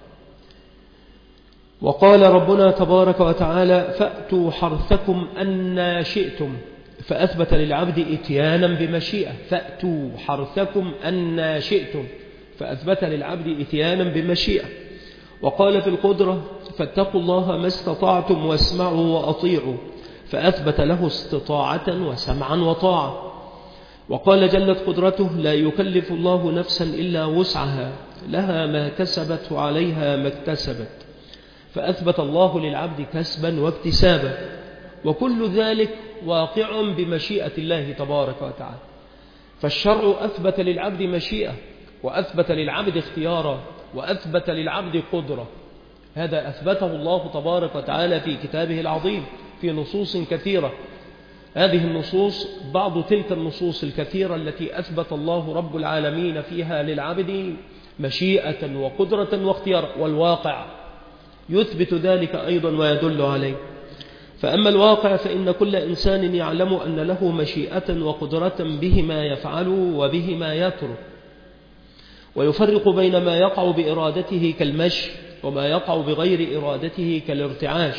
وقال ربنا تبارك وتعالى: فأتوا حرثكم أن شئتم، فأثبت للعبد اتيانا بمشيئة، فأتوا حرثكم أن شئتم، فأثبت للعبد اتيانا بمشيئة. وقال في القدرة: فاتقوا الله ما استطعتم واسمعوا وأطيعوا، فأثبت له استطاعة وسمعا وطاعة. وقال جلت قدرته: لا يكلف الله نفسا إلا وسعها، لها ما كسبت وعليها ما اكتسبت، فأثبت الله للعبد كسبا واكتسابا. وكل ذلك واقع بمشيئة الله تبارك وتعالى. فالشرع أثبت للعبد مشيئة، وأثبت للعبد اختيارا، وأثبت للعبد قدرة. هذا أثبته الله تبارك وتعالى في كتابه العظيم في نصوص كثيرة. هذه النصوص بعض تلك النصوص الكثيرة التي أثبت الله رب العالمين فيها للعبد مشيئة وقدرة واختيار، والواقع يثبت ذلك أيضا ويدل عليه. فأما الواقع فإن كل إنسان يعلم أن له مشيئة وقدرة به ما يفعل وبه ما يترك، ويفرق بين ما يقع بإرادته كالمشي وما يقع بغير إرادته كالارتعاش.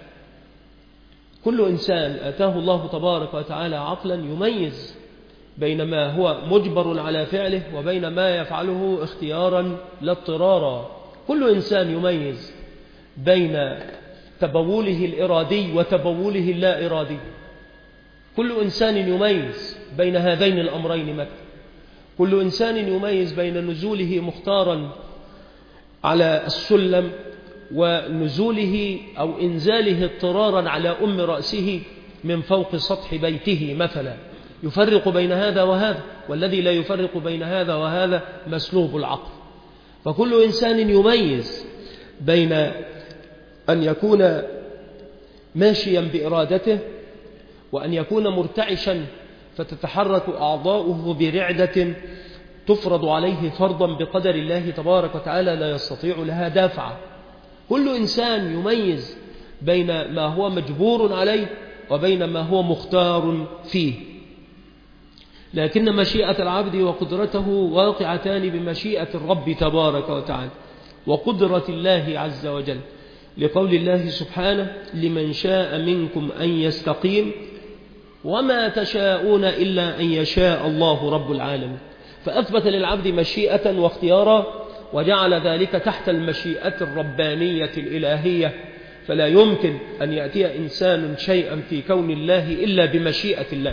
كل إنسان آتاه الله تبارك وتعالى عقلا يميز بين ما هو مجبر على فعله وبين ما يفعله اختيارا لا اضطرارا. كل إنسان يميز بين تبوله الإرادي وتبوله اللا إرادي. كل إنسان يميز بين هذين الأمرين مثلا. كل إنسان يميز بين نزوله مختارا على السلم ونزوله أو إنزاله اضطرارا على أم رأسه من فوق سطح بيته مثلا. يفرق بين هذا وهذا، والذي لا يفرق بين هذا وهذا مسلوب العقل. فكل إنسان يميز بين أن يكون ماشيا بإرادته وأن يكون مرتعشا فتتحرك أعضاؤه برعدة تفرض عليه فرضا بقدر الله تبارك وتعالى لا يستطيع لها دافعا. كل إنسان يميز بين ما هو مجبور عليه وبين ما هو مختار فيه، لكن مشيئة العبد وقدرته واقعتان بمشيئة الرب تبارك وتعالى وقدرة الله عز وجل، لقول الله سبحانه: لمن شاء منكم أن يستقيم وما تشاءون إلا أن يشاء الله رب العالمين. فأثبت للعبد مشيئة واختيارا وجعل ذلك تحت المشيئة الربانية الإلهية، فلا يمكن أن يأتي إنسان شيئا في كون الله إلا بمشيئة الله.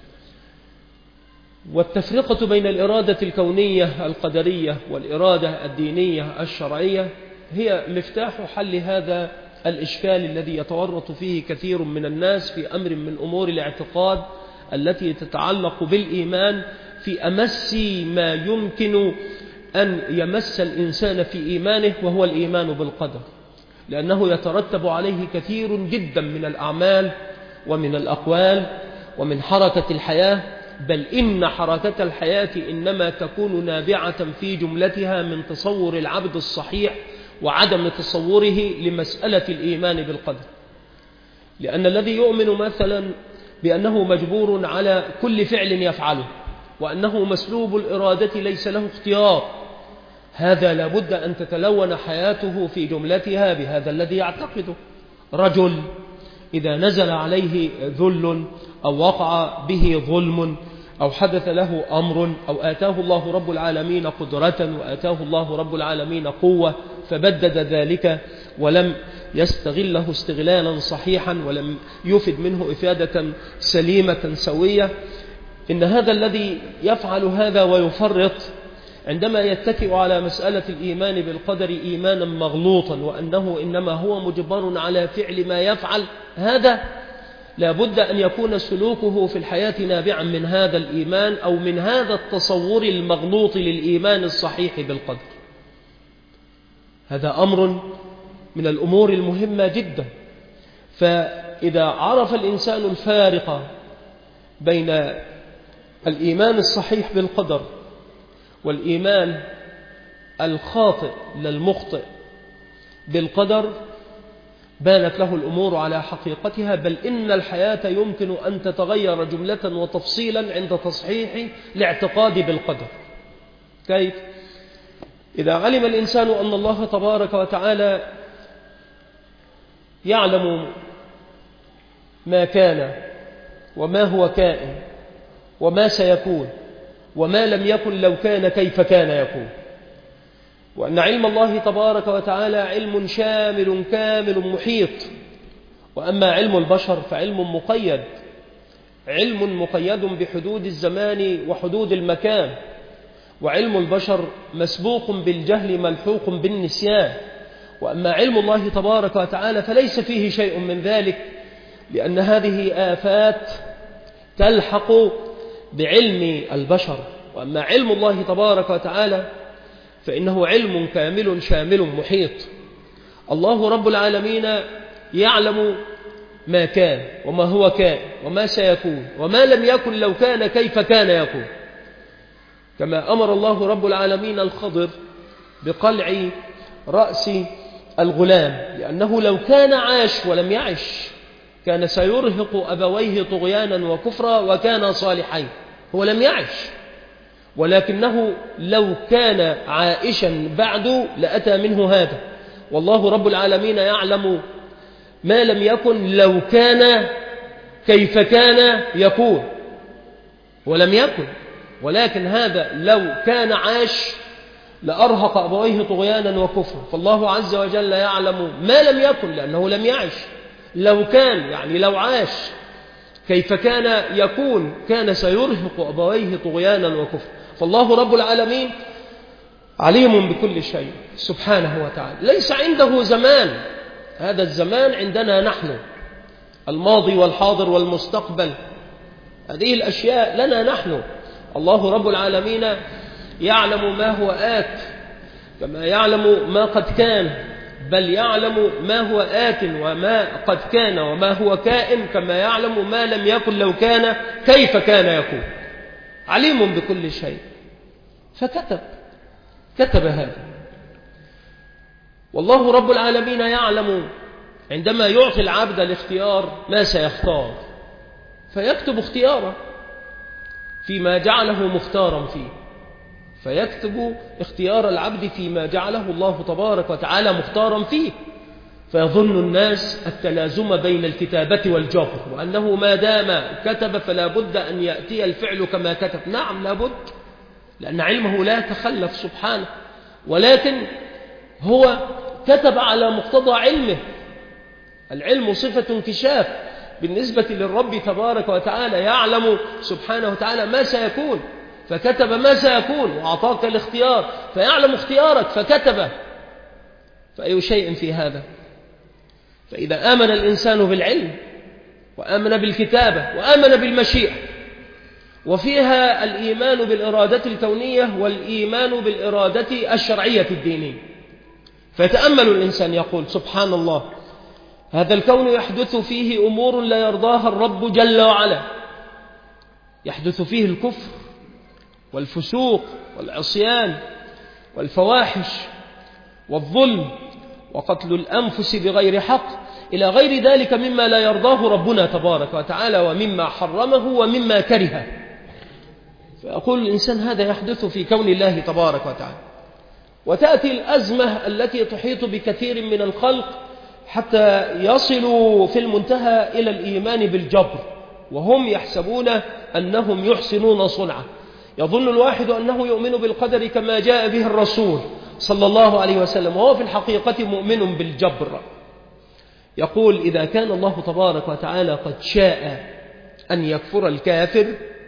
والتفرقة بين الإرادة الكونية القدرية والإرادة الدينية الشرعية هي مفتاح حل هذا الإشكال الذي يتورط فيه كثير من الناس في أمر من أمور الاعتقاد التي تتعلق بالإيمان في أمس ما يمكن أن يمس الإنسان في إيمانه، وهو الإيمان بالقدر، لأنه يترتب عليه كثير جدا من الأعمال ومن الأقوال ومن حركة الحياة، بل إن حركة الحياة إنما تكون نابعة في جملتها من تصور العبد الصحيح وعدم تصوره لمسألة الإيمان بالقدر. لأن الذي يؤمن مثلا بأنه مجبور على كل فعل يفعله وأنه مسلوب الإرادة ليس له اختيار، هذا لابد أن تتلون حياته في جملتها بهذا الذي يعتقده. رجل إذا نزل عليه ذل أو وقع به ظلم أو حدث له أمر أو آتاه الله رب العالمين قدرة وآتاه الله رب العالمين قوة فبدد ذلك ولم يستغله استغلالا صحيحا ولم يفد منه إفادة سليمة سوية، إن هذا الذي يفعل هذا ويفرط عندما يتكئ على مسألة الإيمان بالقدر إيمانا مغلوطا وأنه إنما هو مجبر على فعل ما يفعل، هذا لابد أن يكون سلوكه في الحياة نابعا من هذا الإيمان أو من هذا التصور المغلوط للإيمان الصحيح بالقدر. هذا أمر من الأمور المهمة جدا. فإذا عرف الإنسان الفارق بين الإيمان الصحيح بالقدر والإيمان الخاطئ للمخطئ بالقدر بانت له الأمور على حقيقتها، بل إن الحياة يمكن أن تتغير جملة وتفصيلا عند تصحيح الاعتقاد بالقدر. كيف؟ إذا علم الإنسان أن الله تبارك وتعالى يعلم ما كان وما هو كائن وما سيكون وما لم يكن لو كان كيف كان يكون، وأن علم الله تبارك وتعالى علم شامل كامل محيط، وأما علم البشر فعلم مقيد، علم مقيد بحدود الزمان وحدود المكان، وعلم البشر مسبوق بالجهل ملحوق بالنسيان. وأما علم الله تبارك وتعالى فليس فيه شيء من ذلك، لأن هذه آفات تلحق بعلم البشر. وأما علم الله تبارك وتعالى فإنه علم كامل شامل محيط. الله رب العالمين يعلم ما كان وما هو كان وما سيكون وما لم يكن لو كان كيف كان يكون، كما أمر الله رب العالمين الخضر بقلع رأس الغلام، لأنه لو كان عاش ولم يعش كان سيرهق أبويه طغيانا وكفرا وكان صالحين. هو لم يعش، ولكنه لو كان عائشا بعد لأتى منه هذا. والله رب العالمين يعلم ما لم يكن لو كان كيف كان يكون، ولم يكن، ولكن هذا لو كان عاش لأرهق أبويه طغيانا وكفرا. فالله عز وجل يعلم ما لم يكن لأنه لم يعش، لو كان يعني لو عاش كيف كان يكون كان سيرهق أبويه طغيانا وكفرا. فالله رب العالمين عليم بكل شيء سبحانه وتعالى، ليس عنده زمان، هذا الزمان عندنا نحن، الماضي والحاضر والمستقبل هذه الأشياء لنا نحن. الله رب العالمين يعلم ما هو آت كما يعلم ما قد كان، بل يعلم ما هو آت وما قد كان وما هو كائن كما يعلم ما لم يكن لو كان كيف كان يكون. عليم بكل شيء، فكتب كتب هذا. والله رب العالمين يعلم عندما يعطي العبد الاختيار ما سيختار، فيكتب اختياره فيما جعله مختارا فيه، فيكتب اختيار العبد فيما جعله الله تبارك وتعالى مختارا فيه. فيظن الناس التلازم بين الكتابة والجبر، وأنه ما دام كتب فلا بد أن يأتي الفعل كما كتب. نعم لا بد، لأن علمه لا يتخلف سبحانه، ولكن هو كتب على مقتضى علمه. العلم صفة انكشاف بالنسبة للرب تبارك وتعالى، يعلم سبحانه وتعالى ما سيكون فكتب ما سيكون، وأعطاك الاختيار فيعلم اختيارك فكتبه. فأي شيء في هذا؟ فإذا آمن الإنسان بالعلم وآمن بالكتابة وآمن بالمشيئة، وفيها الإيمان بالإرادة الكونية والإيمان بالإرادة الشرعية الدينية، فيتأمل الإنسان يقول سبحان الله، هذا الكون يحدث فيه أمور لا يرضاها الرب جل وعلا، يحدث فيه الكفر والفسوق والعصيان والفواحش والظلم وقتل الأنفس بغير حق إلى غير ذلك مما لا يرضاه ربنا تبارك وتعالى ومما حرمه ومما كرهه. فيقول الإنسان هذا يحدث في كون الله تبارك وتعالى. وتأتي الأزمة التي تحيط بكثير من الخلق حتى يصلوا في المنتهى إلى الإيمان بالجبر، وهم يحسبون أنهم يحسنون صنعا. يظن الواحد أنه يؤمن بالقدر كما جاء به الرسول صلى الله عليه وسلم، وهو في الحقيقة مؤمن بالجبر. يقول إذا كان الله تبارك وتعالى قد شاء أن يكفر الكافر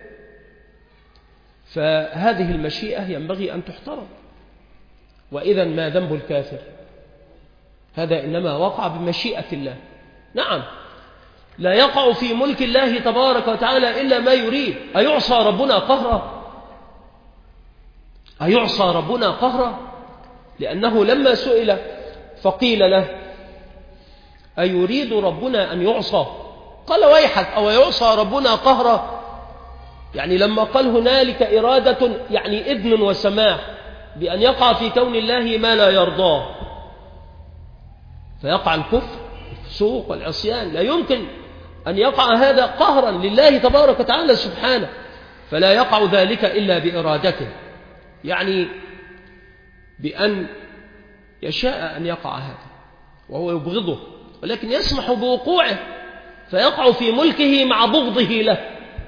فهذه المشيئة ينبغي أن تحترم. وإذا ما ذنب الكافر؟ هذا إنما وقع بمشيئة الله. نعم لا يقع في ملك الله تبارك وتعالى إلا ما يريد. أيعصى ربنا قهرا؟ أيعصى ربنا قهرا؟ لأنه لما سئل فقيل له أيريد ربنا أن يعصى؟ قال ويحك، أو يعصى ربنا قهرا؟ يعني لما قال هنالك إرادة يعني إذن وسماح بأن يقع في كون الله ما لا يرضاه، فيقع الكفر الفسوق والعصيان، لا يمكن أن يقع هذا قهرا لله تبارك وتعالى سبحانه، فلا يقع ذلك إلا بإرادته، يعني بأن يشاء أن يقع هذا وهو يبغضه، ولكن يسمح بوقوعه فيقع في ملكه مع بغضه له.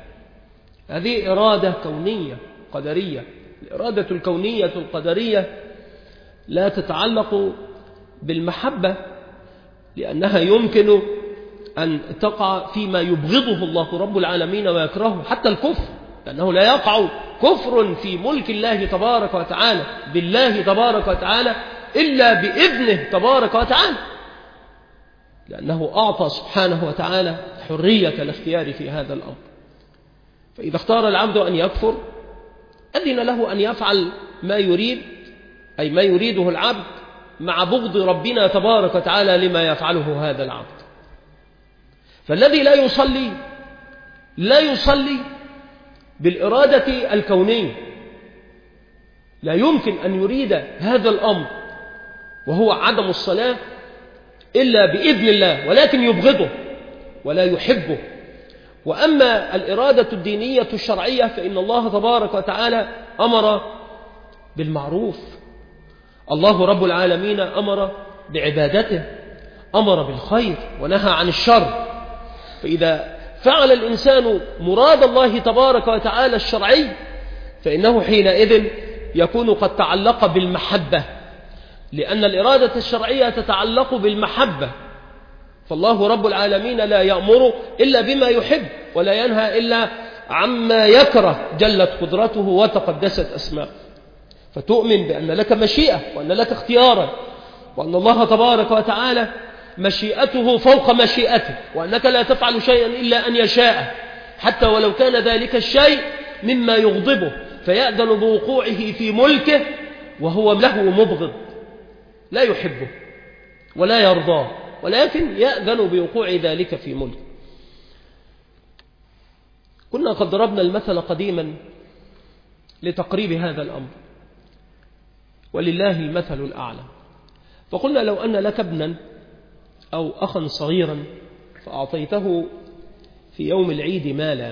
هذه إرادة كونية قدرية. الإرادة الكونية القدرية لا تتعلق بالمحبة، لأنها يمكن أن تقع فيما يبغضه الله رب العالمين ويكرهه، حتى الكفر، لأنه لا يقع كفر في ملك الله تبارك وتعالى بالله تبارك وتعالى إلا بإذنه تبارك وتعالى، لأنه أعطى سبحانه وتعالى حرية الاختيار في هذا الأمر. فإذا اختار العبد أن يكفر أذن له أن يفعل ما يريد، أي ما يريده العبد مع بغض ربنا تبارك وتعالى لما يفعله هذا العبد. فالذي لا يصلي لا يصلي بالإرادة الكونية، لا يمكن أن يريد هذا الأمر وهو عدم الصلاة إلا بإذن الله، ولكن يبغضه ولا يحبه. وأما الإرادة الدينية الشرعية فإن الله تبارك وتعالى أمر بالمعروف، الله رب العالمين أمر بعبادته، أمر بالخير ونهى عن الشر. فإذا فعل الإنسان مراد الله تبارك وتعالى الشرعي فإنه حينئذ يكون قد تعلق بالمحبة، لأن الإرادة الشرعية تتعلق بالمحبة، فالله رب العالمين لا يأمر إلا بما يحب ولا ينهى إلا عما يكره جلت قدرته وتقدست أسماءه. فتؤمن بأن لك مشيئة وأن لك اختيارا، وأن الله تبارك وتعالى مشيئته فوق مشيئته، وأنك لا تفعل شيئا إلا أن يشاء، حتى ولو كان ذلك الشيء مما يغضبه، فيأذن بوقوعه في ملكه وهو له مبغض لا يحبه ولا يرضاه، ولكن يأذن بوقوع ذلك في ملكه. كنا قد ضربنا المثل قديما لتقريب هذا الأمر، ولله المثل الأعلى. فقلنا لو أن لك ابنا أو أخا صغيرا فأعطيته في يوم العيد مالا،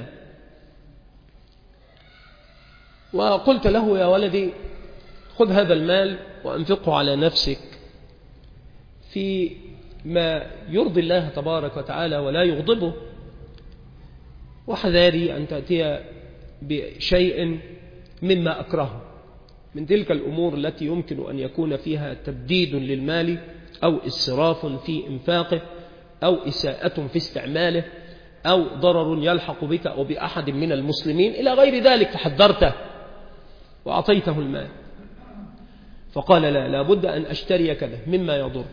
وقلت له يا ولدي خذ هذا المال وأنفقه على نفسك في ما يرضي الله تبارك وتعالى ولا يغضبه، وحذاري أن تأتي بشيء مما أكرهه من تلك الأمور التي يمكن أن يكون فيها تبديد للمال أو إسراف في إنفاقه أو إساءة في استعماله أو ضرر يلحق بك أو بأحد من المسلمين إلى غير ذلك، فحذرته وأعطيته المال. فقال لا لابد أن أشتري كذا مما يضر.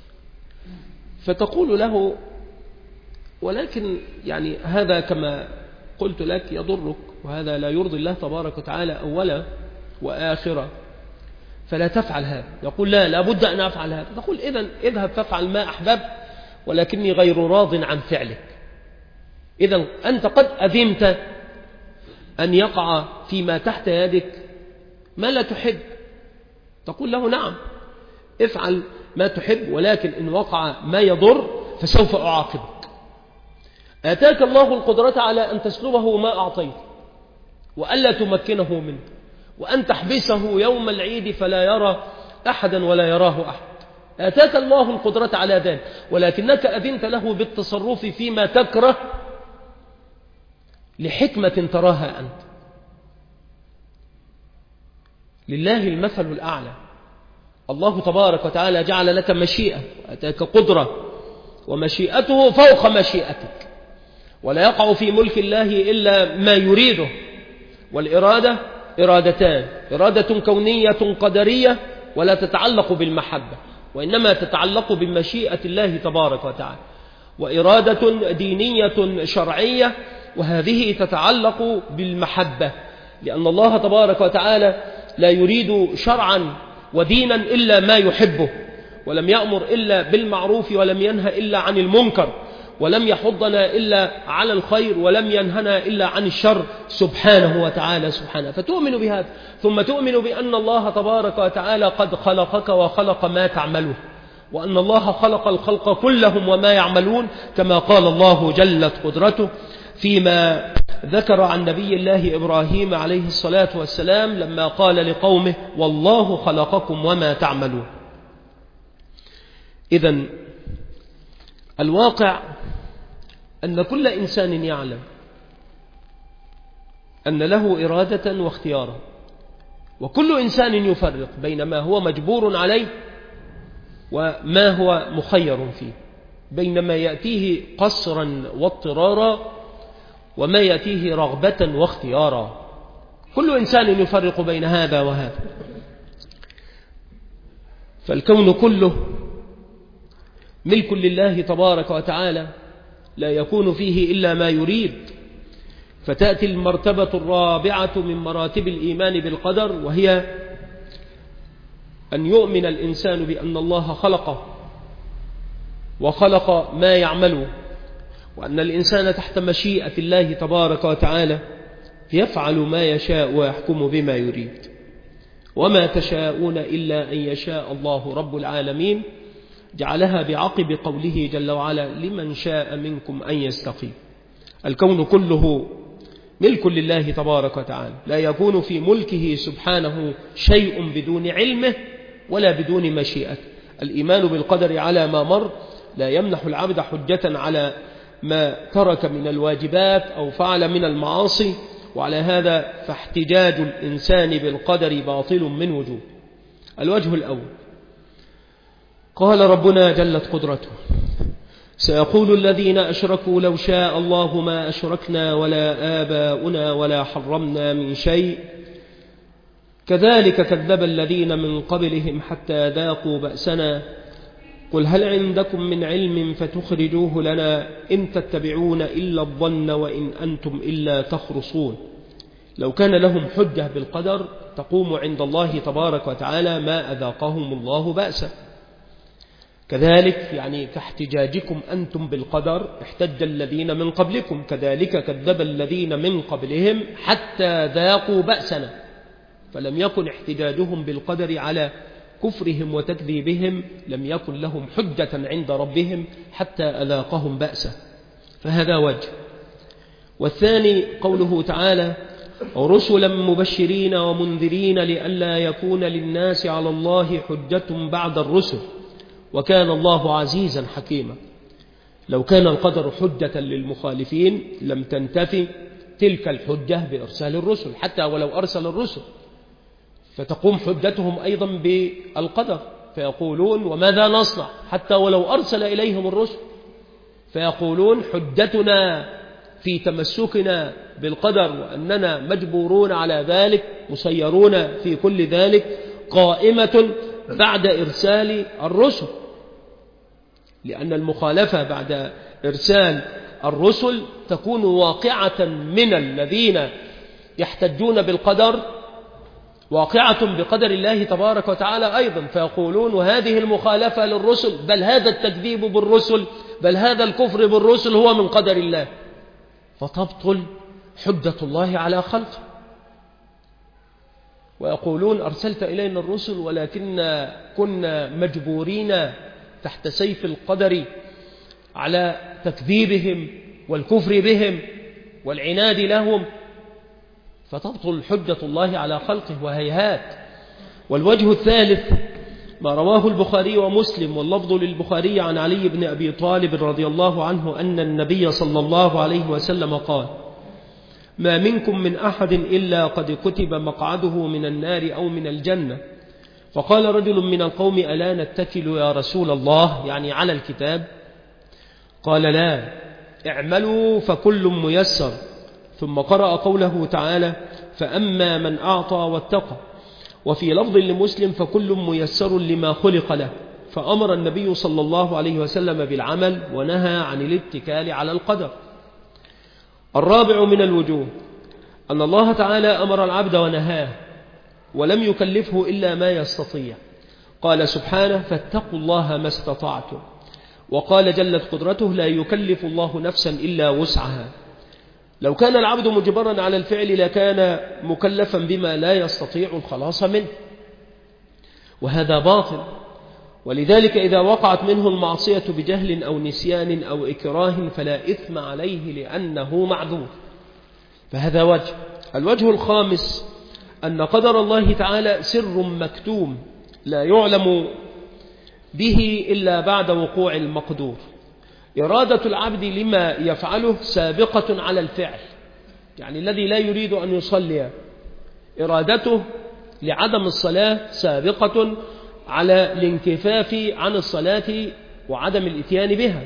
فتقول له ولكن يعني هذا كما قلت لك يضرك، وهذا لا يرضي الله تبارك وتعالى أولا وآخرا، فلا تفعل هذا. يقول لا لابد أن أفعل هذا. تقول إذن اذهب فافعل ما أحببت ولكني غير راض عن فعلك. إذن أنت قد أذمت أن يقع فيما تحت يدك ما لا تحب. تقول له نعم افعل ما تحب، ولكن إن وقع ما يضر فسوف أعاقبك. آتاك الله القدرة على أن تسلبه ما أعطيت وألا تمكنه منه، وأن تحبسه يوم العيد فلا يرى أحدا ولا يراه أحد. آتاك الله القدرة على ذلك، ولكنك أذنت له بالتصرف فيما تكره لحكمة تراها أنت. لله المثل الأعلى. الله تبارك وتعالى جعل لك مشيئة وأتاك قدرة، ومشيئته فوق مشيئتك، ولا يقع في ملك الله إلا ما يريده. والإرادة إرادتان: إرادة كونية قدرية ولا تتعلق بالمحبة، وإنما تتعلق بمشيئة الله تبارك وتعالى، وإرادة دينية شرعية وهذه تتعلق بالمحبة، لأن الله تبارك وتعالى لا يريد شرعا ودينا إلا ما يحبه، ولم يأمر إلا بالمعروف ولم ينهى إلا عن المنكر، ولم يحضنا إلا على الخير ولم ينهنا إلا عن الشر سبحانه وتعالى سبحانه. فتؤمن بهذا، ثم تؤمن بأن الله تبارك وتعالى قد خلقك وخلق ما تعمله، وأن الله خلق الخلق كلهم وما يعملون، كما قال الله جلت قدرته فيما ذكر عن نبي الله إبراهيم عليه الصلاة والسلام لما قال لقومه والله خلقكم وما تعملون. إذن الواقع أن كل إنسان يعلم أن له إرادة واختيارا، وكل إنسان يفرق بين ما هو مجبور عليه وما هو مخير فيه، بين ما يأتيه قصرا واضطرارا وما يأتيه رغبة واختيارا. كل إنسان يفرق بين هذا وهذا. فالكون كله ملك لله تبارك وتعالى لا يكون فيه إلا ما يريد. فتأتي المرتبة الرابعة من مراتب الإيمان بالقدر، وهي أن يؤمن الإنسان بأن الله خلقه وخلق ما يعمله، وأن الإنسان تحت مشيئة الله تبارك وتعالى يفعل ما يشاء ويحكم بما يريد. وما تشاءون إلا أن يشاء الله رب العالمين، جعلها بعقب قوله جل وعلا لمن شاء منكم أن يستقيم. الكون كله ملك لله تبارك وتعالى، لا يكون في ملكه سبحانه شيء بدون علمه ولا بدون مشيئته. الإيمان بالقدر على ما مر لا يمنح العبد حجة على ما ترك من الواجبات أو فعل من المعاصي، وعلى هذا فاحتجاج الإنسان بالقدر باطل من وجوه. الوجه الأول: قال ربنا جلت قدرته سيقول الذين أشركوا لو شاء الله ما أشركنا ولا آباؤنا ولا حرمنا من شيء كذلك كذب الذين من قبلهم حتى ذاقوا بأسنا قل هل عندكم من علم فتخرجوه لنا إن تتبعون إلا الظن وإن أنتم إلا تخرصون. لو كان لهم حجة بالقدر تقوم عند الله تبارك وتعالى ما أذاقهم الله بأسا. كذلك يعني كاحتجاجكم أنتم بالقدر احتج الذين من قبلكم كذلك كذب الذين من قبلهم حتى ذاقوا بأسنا. فلم يكن احتجاجهم بالقدر على كفرهم وتكذيبهم، لم يكن لهم حجة عند ربهم حتى أذاقهم بأسه، فهذا وجه. والثاني قوله تعالى رسلا مبشرين ومنذرين لئلا يكون للناس على الله حجة بعد الرسل وكان الله عزيزا حكيما. لو كان القدر حجة للمخالفين لم تنتفي تلك الحجة بإرسال الرسل، حتى ولو أرسل الرسل فتقوم حجتهم أيضا بالقدر، فيقولون وماذا نصنع حتى ولو أرسل إليهم الرسل، فيقولون حجتنا في تمسكنا بالقدر وأننا مجبورون على ذلك مسيرون في كل ذلك قائمة بعد إرسال الرسل، لأن المخالفة بعد إرسال الرسل تكون واقعة من الذين يحتجون بالقدر واقعة بقدر الله تبارك وتعالى أيضا، فيقولون وهذه المخالفة للرسل بل هذا التكذيب بالرسل بل هذا الكفر بالرسل هو من قدر الله، فتبطل حجة الله على خلقه. ويقولون أرسلت إلينا الرسل ولكن كنا مجبورين تحت سيف القدر على تكذيبهم والكفر بهم والعناد لهم، فتبطل حجة الله على خلقه وهيهات. والوجه الثالث ما رواه البخاري ومسلم واللفظ للبخاري عن علي بن أبي طالب رضي الله عنه أن النبي صلى الله عليه وسلم قال ما منكم من أحد إلا قد كتب مقعده من النار أو من الجنة. فقال رجل من القوم ألا نتكل يا رسول الله يعني على الكتاب؟ قال لا، اعملوا فكل ميسر. ثم قرأ قوله تعالى فأما من أعطى واتقى. وفي لفظ لمسلم فكل ميسر لما خلق له. فأمر النبي صلى الله عليه وسلم بالعمل ونهى عن الاتكال على القدر. الرابع من الوجوه أن الله تعالى أمر العبد ونهاه ولم يكلفه إلا ما يستطيع. قال سبحانه فاتقوا الله ما استطعتم، وقال جلت قدرته لا يكلف الله نفسا إلا وسعها. لو كان العبد مجبرا على الفعل لكان مكلفا بما لا يستطيع الخلاص منه، وهذا باطل. ولذلك إذا وقعت منه المعصية بجهل أو نسيان أو إكراه فلا إثم عليه لأنه معذور، فهذا وجه. الوجه الخامس أن قدر الله تعالى سر مكتوم لا يعلم به إلا بعد وقوع المقدور. إرادة العبد لما يفعله سابقة على الفعل، يعني الذي لا يريد أن يصلي إرادته لعدم الصلاة سابقة على الانكفاف عن الصلاة وعدم الاتيان بها،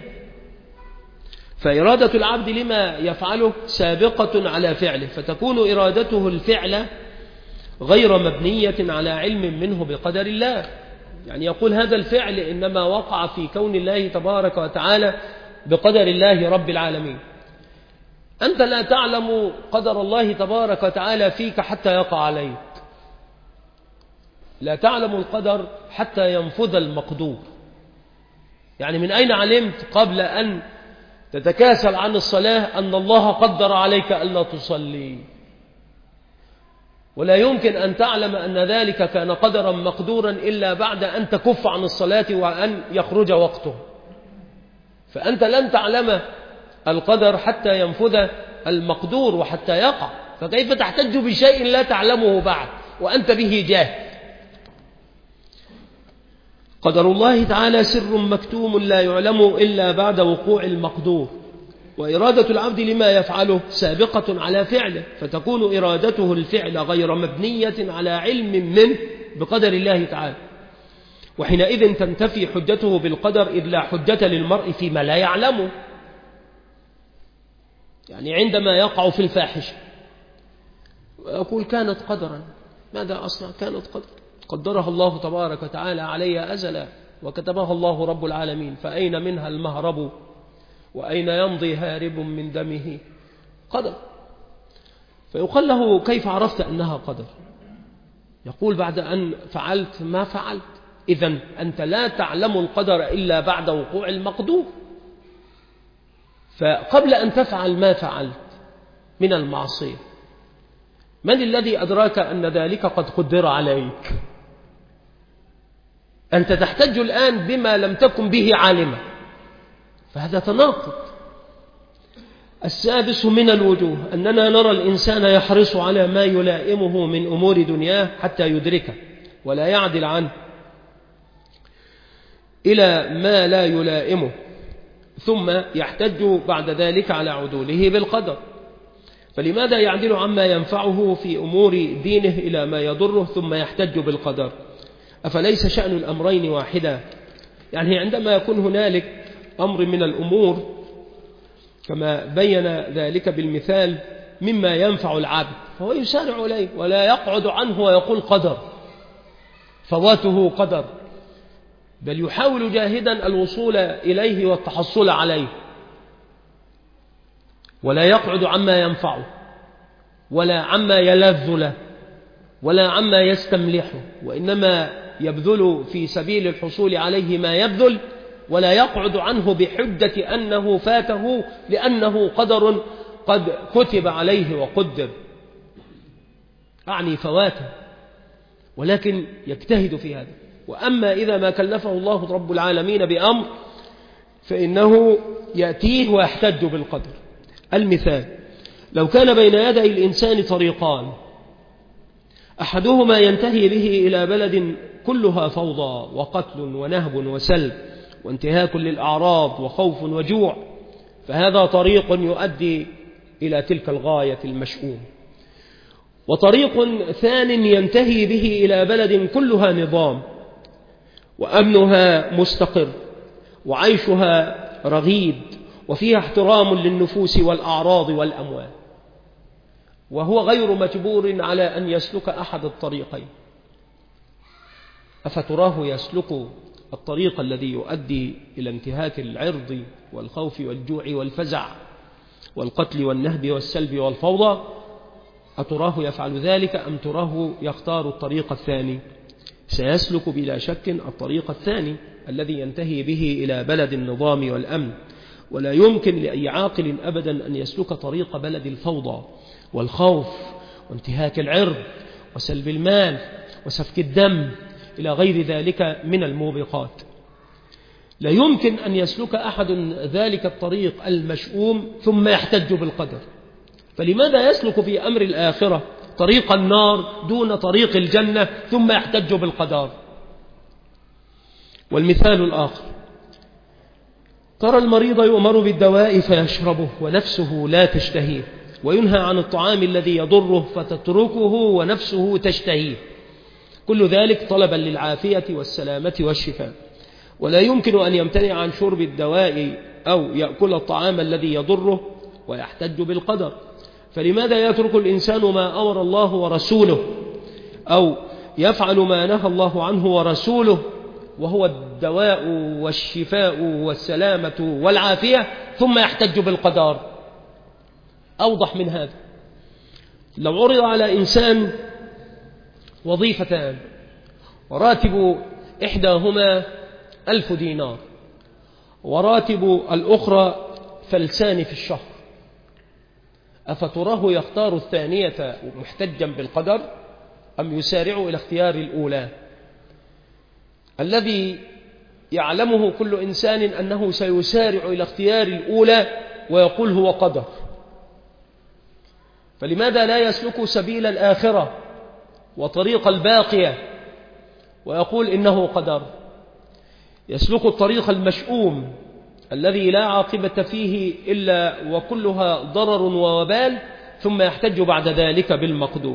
فإرادة العبد لما يفعله سابقة على فعله، فتكون إرادته الفعل غير مبنية على علم منه بقدر الله. يعني يقول هذا الفعل إنما وقع في كون الله تبارك وتعالى بقدر الله رب العالمين. أنت لا تعلم قدر الله تبارك وتعالى فيك حتى يقع عليك، لا تعلم القدر حتى ينفذ المقدور. يعني من أين علمت قبل أن تتكاسل عن الصلاة أن الله قدر عليك ألا تصلي؟ ولا يمكن أن تعلم أن ذلك كان قدرا مقدورا إلا بعد أن تكف عن الصلاة وأن يخرج وقته. فأنت لن تعلم القدر حتى ينفذ المقدور وحتى يقع، فكيف تحتج بشيء لا تعلمه بعد وأنت به جاهل؟ قدر الله تعالى سر مكتوم لا يعلم إلا بعد وقوع المقدور. وإرادة العبد لما يفعله سابقة على فعله، فتكون إرادته الفعل غير مبنية على علم منه بقدر الله تعالى، وحينئذ تنتفي حجته بالقدر إذ لا حجة للمرء فيما لا يعلمه. يعني عندما يقع في الفاحشة ويقول كانت قدرا، ماذا أصنع؟ كانت قدر قدرها الله تبارك وتعالى علي أزلا، وكتبها الله رب العالمين، فأين منها المهرب وأين يمضي هارب من دمه؟ قدر. فيقال له كيف عرفت أنها قدر؟ يقول بعد أن فعلت ما فعلت. إذن أنت لا تعلم القدر إلا بعد وقوع المقدور. فقبل أن تفعل ما فعلت من المعصية، من الذي أدراك أن ذلك قد قدر عليك؟ أنت تحتج الآن بما لم تكن به عالما، فهذا تناقض. السادس من الوجوه أننا نرى الإنسان يحرص على ما يلائمه من أمور دنياه حتى يدركه ولا يعدل عنه إلى ما لا يلائمه، ثم يحتج بعد ذلك على عدوله بالقدر. فلماذا يعدل عما ينفعه في أمور دينه إلى ما يضره ثم يحتج بالقدر؟ أفليس شأن الأمرين واحدا؟ يعني عندما يكون هنالك أمر من الأمور كما بين ذلك بالمثال مما ينفع العبد فهو يسارع إليه ولا يقعد عنه ويقول قدر، فواته قدر، بل يحاول جاهدا الوصول إليه والتحصل عليه، ولا يقعد عما ينفعه ولا عما يلذ له ولا عما يستملحه، وإنما يبذل في سبيل الحصول عليه ما يبذل، ولا يقعد عنه بحجة أنه فاته لأنه قدر قد كتب عليه وقدر، أعني فواته، ولكن يجتهد في هذا. وأما إذا ما كلفه الله رب العالمين بأمر فإنه يأتيه ويحتج بالقدر. المثال: لو كان بين يدي الإنسان طريقان، أحدهما ينتهي به إلى بلد كلها فوضى وقتل ونهب وسلب وانتهاك للأعراض وخوف وجوع، فهذا طريق يؤدي إلى تلك الغاية المشؤوم. وطريق ثان ينتهي به إلى بلد كلها نظام وأمنها مستقر وعيشها رغيد وفيها احترام للنفوس والأعراض والأموال، وهو غير مجبور على أن يسلك أحد الطريقين. أفتراه يسلك الطريق الذي يؤدي إلى انتهاك العرض والخوف والجوع والفزع والقتل والنهب والسلب والفوضى؟ أتراه يفعل ذلك أم تراه يختار الطريق الثاني؟ سيسلك بلا شك الطريق الثاني الذي ينتهي به إلى بلد النظام والأمن، ولا يمكن لأي عاقل أبدا أن يسلك طريق بلد الفوضى والخوف وانتهاك العرض وسلب المال وسفك الدم إلى غير ذلك من الموبقات. لا يمكن أن يسلك أحد ذلك الطريق المشؤوم ثم يحتج بالقدر. فلماذا يسلك في أمر الآخرة طريق النار دون طريق الجنة ثم يحتج بالقدر؟ والمثال الآخر: ترى المريض يؤمر بالدواء فيشربه ونفسه لا تشتهيه، وينهى عن الطعام الذي يضره فتتركه ونفسه تشتهيه، كل ذلك طلبا للعافية والسلامة والشفاء. ولا يمكن أن يمتنع عن شرب الدواء أو يأكل الطعام الذي يضره ويحتج بالقدر. فلماذا يترك الإنسان ما أمر الله ورسوله أو يفعل ما نهى الله عنه ورسوله وهو الدواء والشفاء والسلامة والعافية ثم يحتج بالقدر؟ أوضح من هذا: لو عرض على إنسان وظيفتان وراتب إحداهما ألف دينار وراتب الأخرى فلسان في الشهر، أفتراه يختار الثانية محتجا بالقدر أم يسارع إلى اختيار الأولى؟ الذي يعلمه كل إنسان أنه سيسارع إلى اختيار الأولى ويقول هو قدر. فلماذا لا يسلك سبيل الآخرة وطريق الباقية ويقول إنه قدر؟ يسلك الطريق المشؤوم الذي لا عاقبة فيه إلا وكلها ضرر ووبال ثم يحتج بعد ذلك بالمقدور.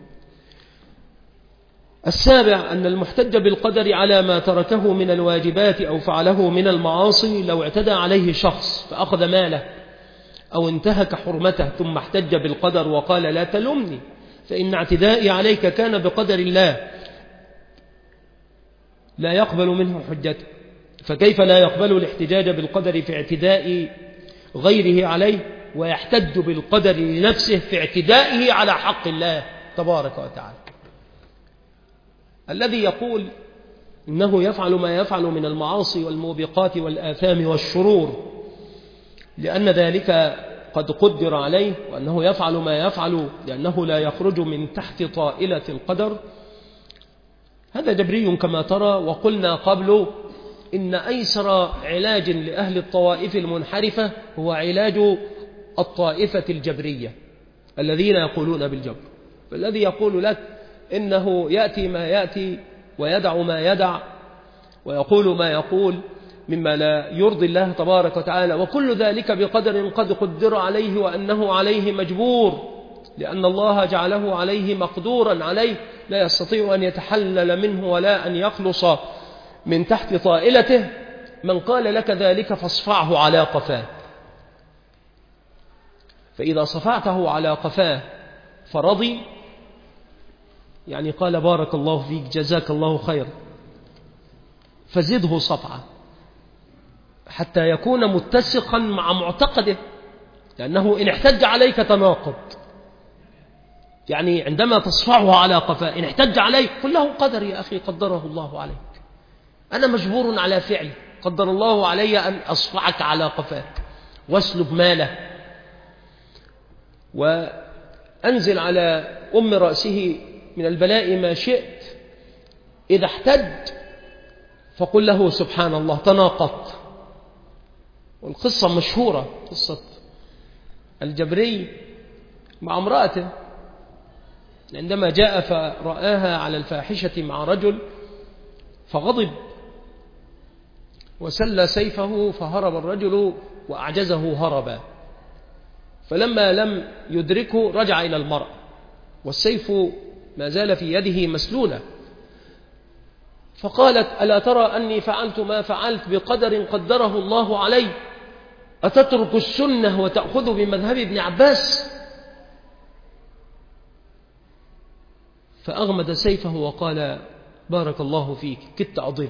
السابع: أن المحتج بالقدر على ما تركه من الواجبات أو فعله من المعاصي، لو اعتدى عليه شخص فأخذ ماله أو انتهك حرمته ثم احتج بالقدر وقال لا تلمني فإن اعتدائي عليك كان بقدر الله، لا يقبل منه حجته. فكيف لا يقبل الاحتجاج بالقدر في اعتداء غيره عليه ويحتج بالقدر لنفسه في اعتدائه على حق الله تبارك وتعالى؟ الذي يقول إنه يفعل ما يفعل من المعاصي والموبقات والآثام والشرور لأن ذلك قد قدر عليه، وأنه يفعل ما يفعل لأنه لا يخرج من تحت طائلة القدر، هذا جبري كما ترى. وقلنا قبل إن أيسر علاج لأهل الطوائف المنحرفة هو علاج الطائفة الجبرية الذين يقولون بالجبر. فالذي يقول لك إنه يأتي ما يأتي ويدع ما يدع ويقول ما يقول مما لا يرضي الله تبارك وتعالى، وكل ذلك بقدر قد قدر عليه وأنه عليه مجبور لأن الله جعله عليه مقدورا عليه، لا يستطيع أن يتحلل منه ولا أن يخلص من تحت طائلته. من قال لك ذلك فاصفعه على قفاه، فإذا صفعته على قفاه فرضي يعني قال بارك الله فيك جزاك الله خير، فزده صفعة حتى يكون متسقا مع معتقده، لأنه إن احتج عليك تناقض. يعني عندما تصفعه على قفاه إن احتج عليك قل له قدر يا أخي قدره الله عليك، أنا مجبور على فعلي، قدر الله علي أن أصفعك على قفاك واسلب ماله وأنزل على أم رأسه من البلاء ما شئت. إذا احتج فقل له سبحان الله تناقضت. والقصة مشهورة، قصة الجبري مع امرأته عندما جاء فرآها على الفاحشة مع رجل فغضب وسل سيفه فهرب الرجل وأعجزه هربا، فلما لم يدركه رجع إلى المرأة والسيف ما زال في يده مسلولة، فقالت ألا ترى أني فعلت ما فعلت بقدر قدره الله علي؟ أتترك السنة وتأخذ بمذهب ابن عباس؟ فأغمد سيفه وقال بارك الله فيك كدت أضل،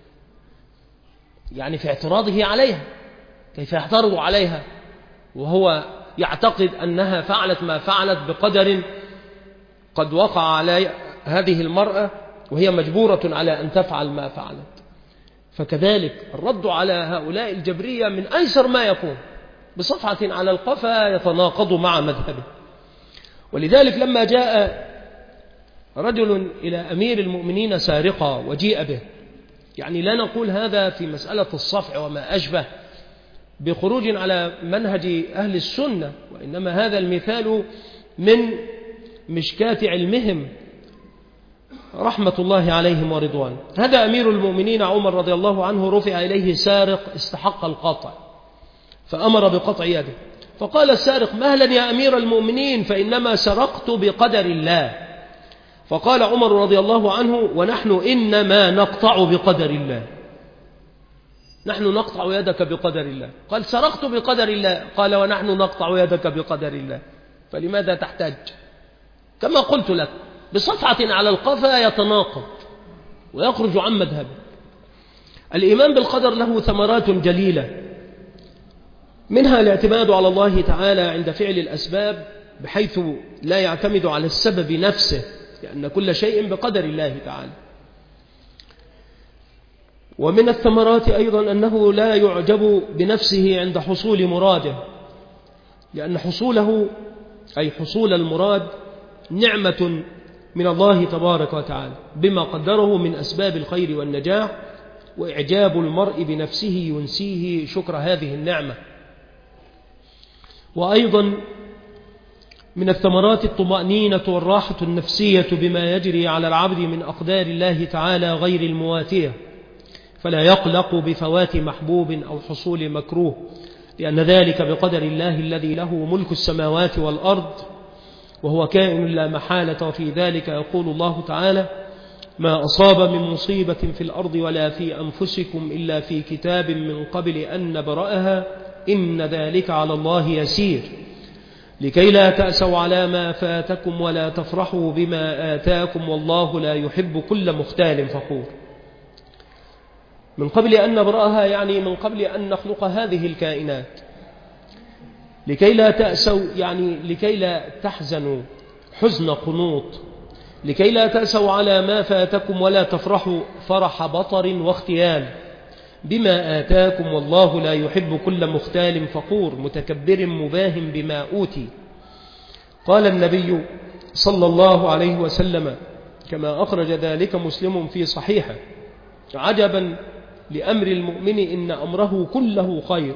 يعني في اعتراضه عليها. كيف يعترض عليها وهو يعتقد أنها فعلت ما فعلت بقدر قد وقع على هذه المرأة وهي مجبورة على أن تفعل ما فعلت؟ فكذلك الرد على هؤلاء الجبرية من أيسر ما يكون، بصفعة على القفا يتناقض مع مذهبه. ولذلك لما جاء رجل إلى أمير المؤمنين سارقا وجيء به، يعني لا نقول هذا في مسألة الصفع وما أشبه بخروج على منهج أهل السنة، وإنما هذا المثال من مشكاة علمهم رحمة الله عليهم ورضوان. هذا أمير المؤمنين عمر رضي الله عنه رفع إليه سارق استحق القطع فأمر بقطع يده، فقال السارق مهلا يا أمير المؤمنين فإنما سرقت بقدر الله. فقال عمر رضي الله عنه ونحن إنما نقطع بقدر الله، نحن نقطع يدك بقدر الله. قال سرقت بقدر الله، قال ونحن نقطع يدك بقدر الله، فلماذا تحتاج؟ كما قلت لك بصفعة على القفا يتناقض ويخرج عن مذهبه. الإيمان بالقدر له ثمرات جليلة، منها الاعتماد على الله تعالى عند فعل الأسباب بحيث لا يعتمد على السبب نفسه، لأن كل شيء بقدر الله تعالى. ومن الثمرات أيضا أنه لا يعجب بنفسه عند حصول مراده، لأن حصوله أي حصول المراد نعمة من الله تبارك وتعالى بما قدره من أسباب الخير والنجاح، وإعجاب المرء بنفسه ينسيه شكر هذه النعمة. وأيضا من الثمرات الطمأنينة والراحة النفسية بما يجري على العبد من أقدار الله تعالى غير المواتية، فلا يقلق بفوات محبوب أو حصول مكروه، لأن ذلك بقدر الله الذي له ملك السماوات والأرض وهو كائن لا محالة. وفي ذلك يقول الله تعالى ما أصاب من مصيبة في الأرض ولا في أنفسكم إلا في كتاب من قبل أن نبرأها إن ذلك على الله يسير لكي لا تأسوا على ما فاتكم ولا تفرحوا بما آتاكم والله لا يحب كل مختال فخور. من قبل أن نبرأها يعني من قبل أن نخلق هذه الكائنات، لكي لا تأسوا يعني لكي لا تحزنوا حزن قنوط، لكي لا تأسوا على ما فاتكم ولا تفرحوا فرح بطر واختيال بما آتاكم، والله لا يحب كل مختال فخور متكبر مباهم بما أوتي. قال النبي صلى الله عليه وسلم كما أخرج ذلك مسلم في صحيحه: عجبا لأمر المؤمن إن أمره كله خير،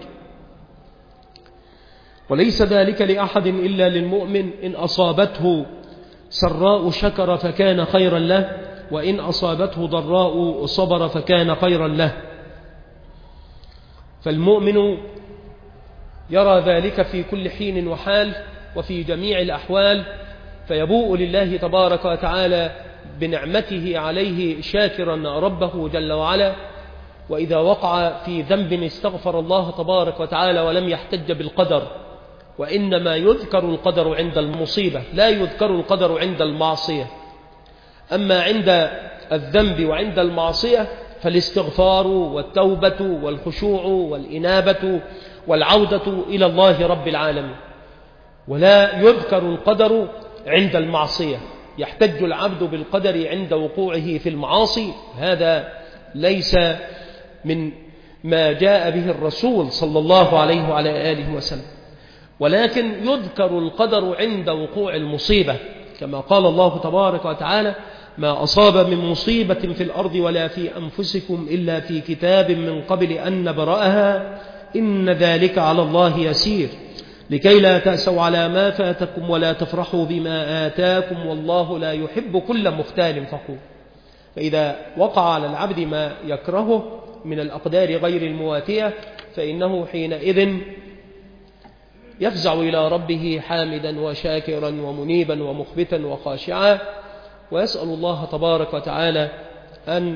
وليس ذلك لأحد إلا للمؤمن، إن أصابته سراء شكر فكان خيرا له، وإن أصابته ضراء صبر فكان خيرا له. فالمؤمن يرى ذلك في كل حين وحال وفي جميع الأحوال، فيبوء لله تبارك وتعالى بنعمته عليه شاكرا ربه جل وعلا، وإذا وقع في ذنب استغفر الله تبارك وتعالى ولم يحتج بالقدر، وإنما يذكر القدر عند المصيبة لا يذكر القدر عند المعصية. أما عند الذنب وعند المعصية فالاستغفار والتوبة والخشوع والإنابة والعودة إلى الله رب العالمين، ولا يذكر القدر عند المعصية. يحتج العبد بالقدر عند وقوعه في المعاصي، هذا ليس من ما جاء به الرسول صلى الله عليه وعلى آله وسلم، ولكن يذكر القدر عند وقوع المصيبة، كما قال الله تبارك وتعالى: ما أصاب من مصيبة في الأرض ولا في أنفسكم إلا في كتاب من قبل أن نبرأها إن ذلك على الله يسير، لكي لا تأسوا على ما فاتكم ولا تفرحوا بما آتاكم، والله لا يحب كل مختال فخور. فإذا وقع على العبد ما يكرهه من الأقدار غير المواتية فإنه حينئذ يفزع إلى ربه حامدا وشاكرا ومنيبا ومخبتا وخاشعا، ويسأل الله تبارك وتعالى أن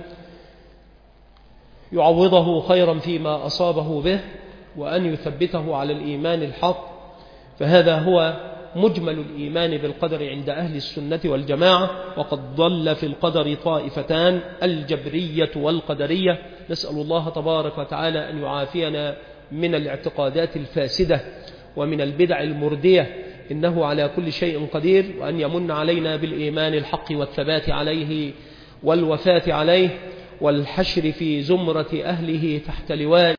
يعوضه خيرا فيما أصابه به، وأن يثبته على الإيمان الحق. فهذا هو مجمل الإيمان بالقدر عند أهل السنة والجماعة. وقد ضل في القدر طائفتان، الجبرية والقدرية. نسأل الله تبارك وتعالى أن يعافينا من الاعتقادات الفاسدة ومن البدع المردية، إنه على كل شيء قدير، وأن يمن علينا بالإيمان الحق والثبات عليه والوفاة عليه والحشر في زمرة أهله تحت لواء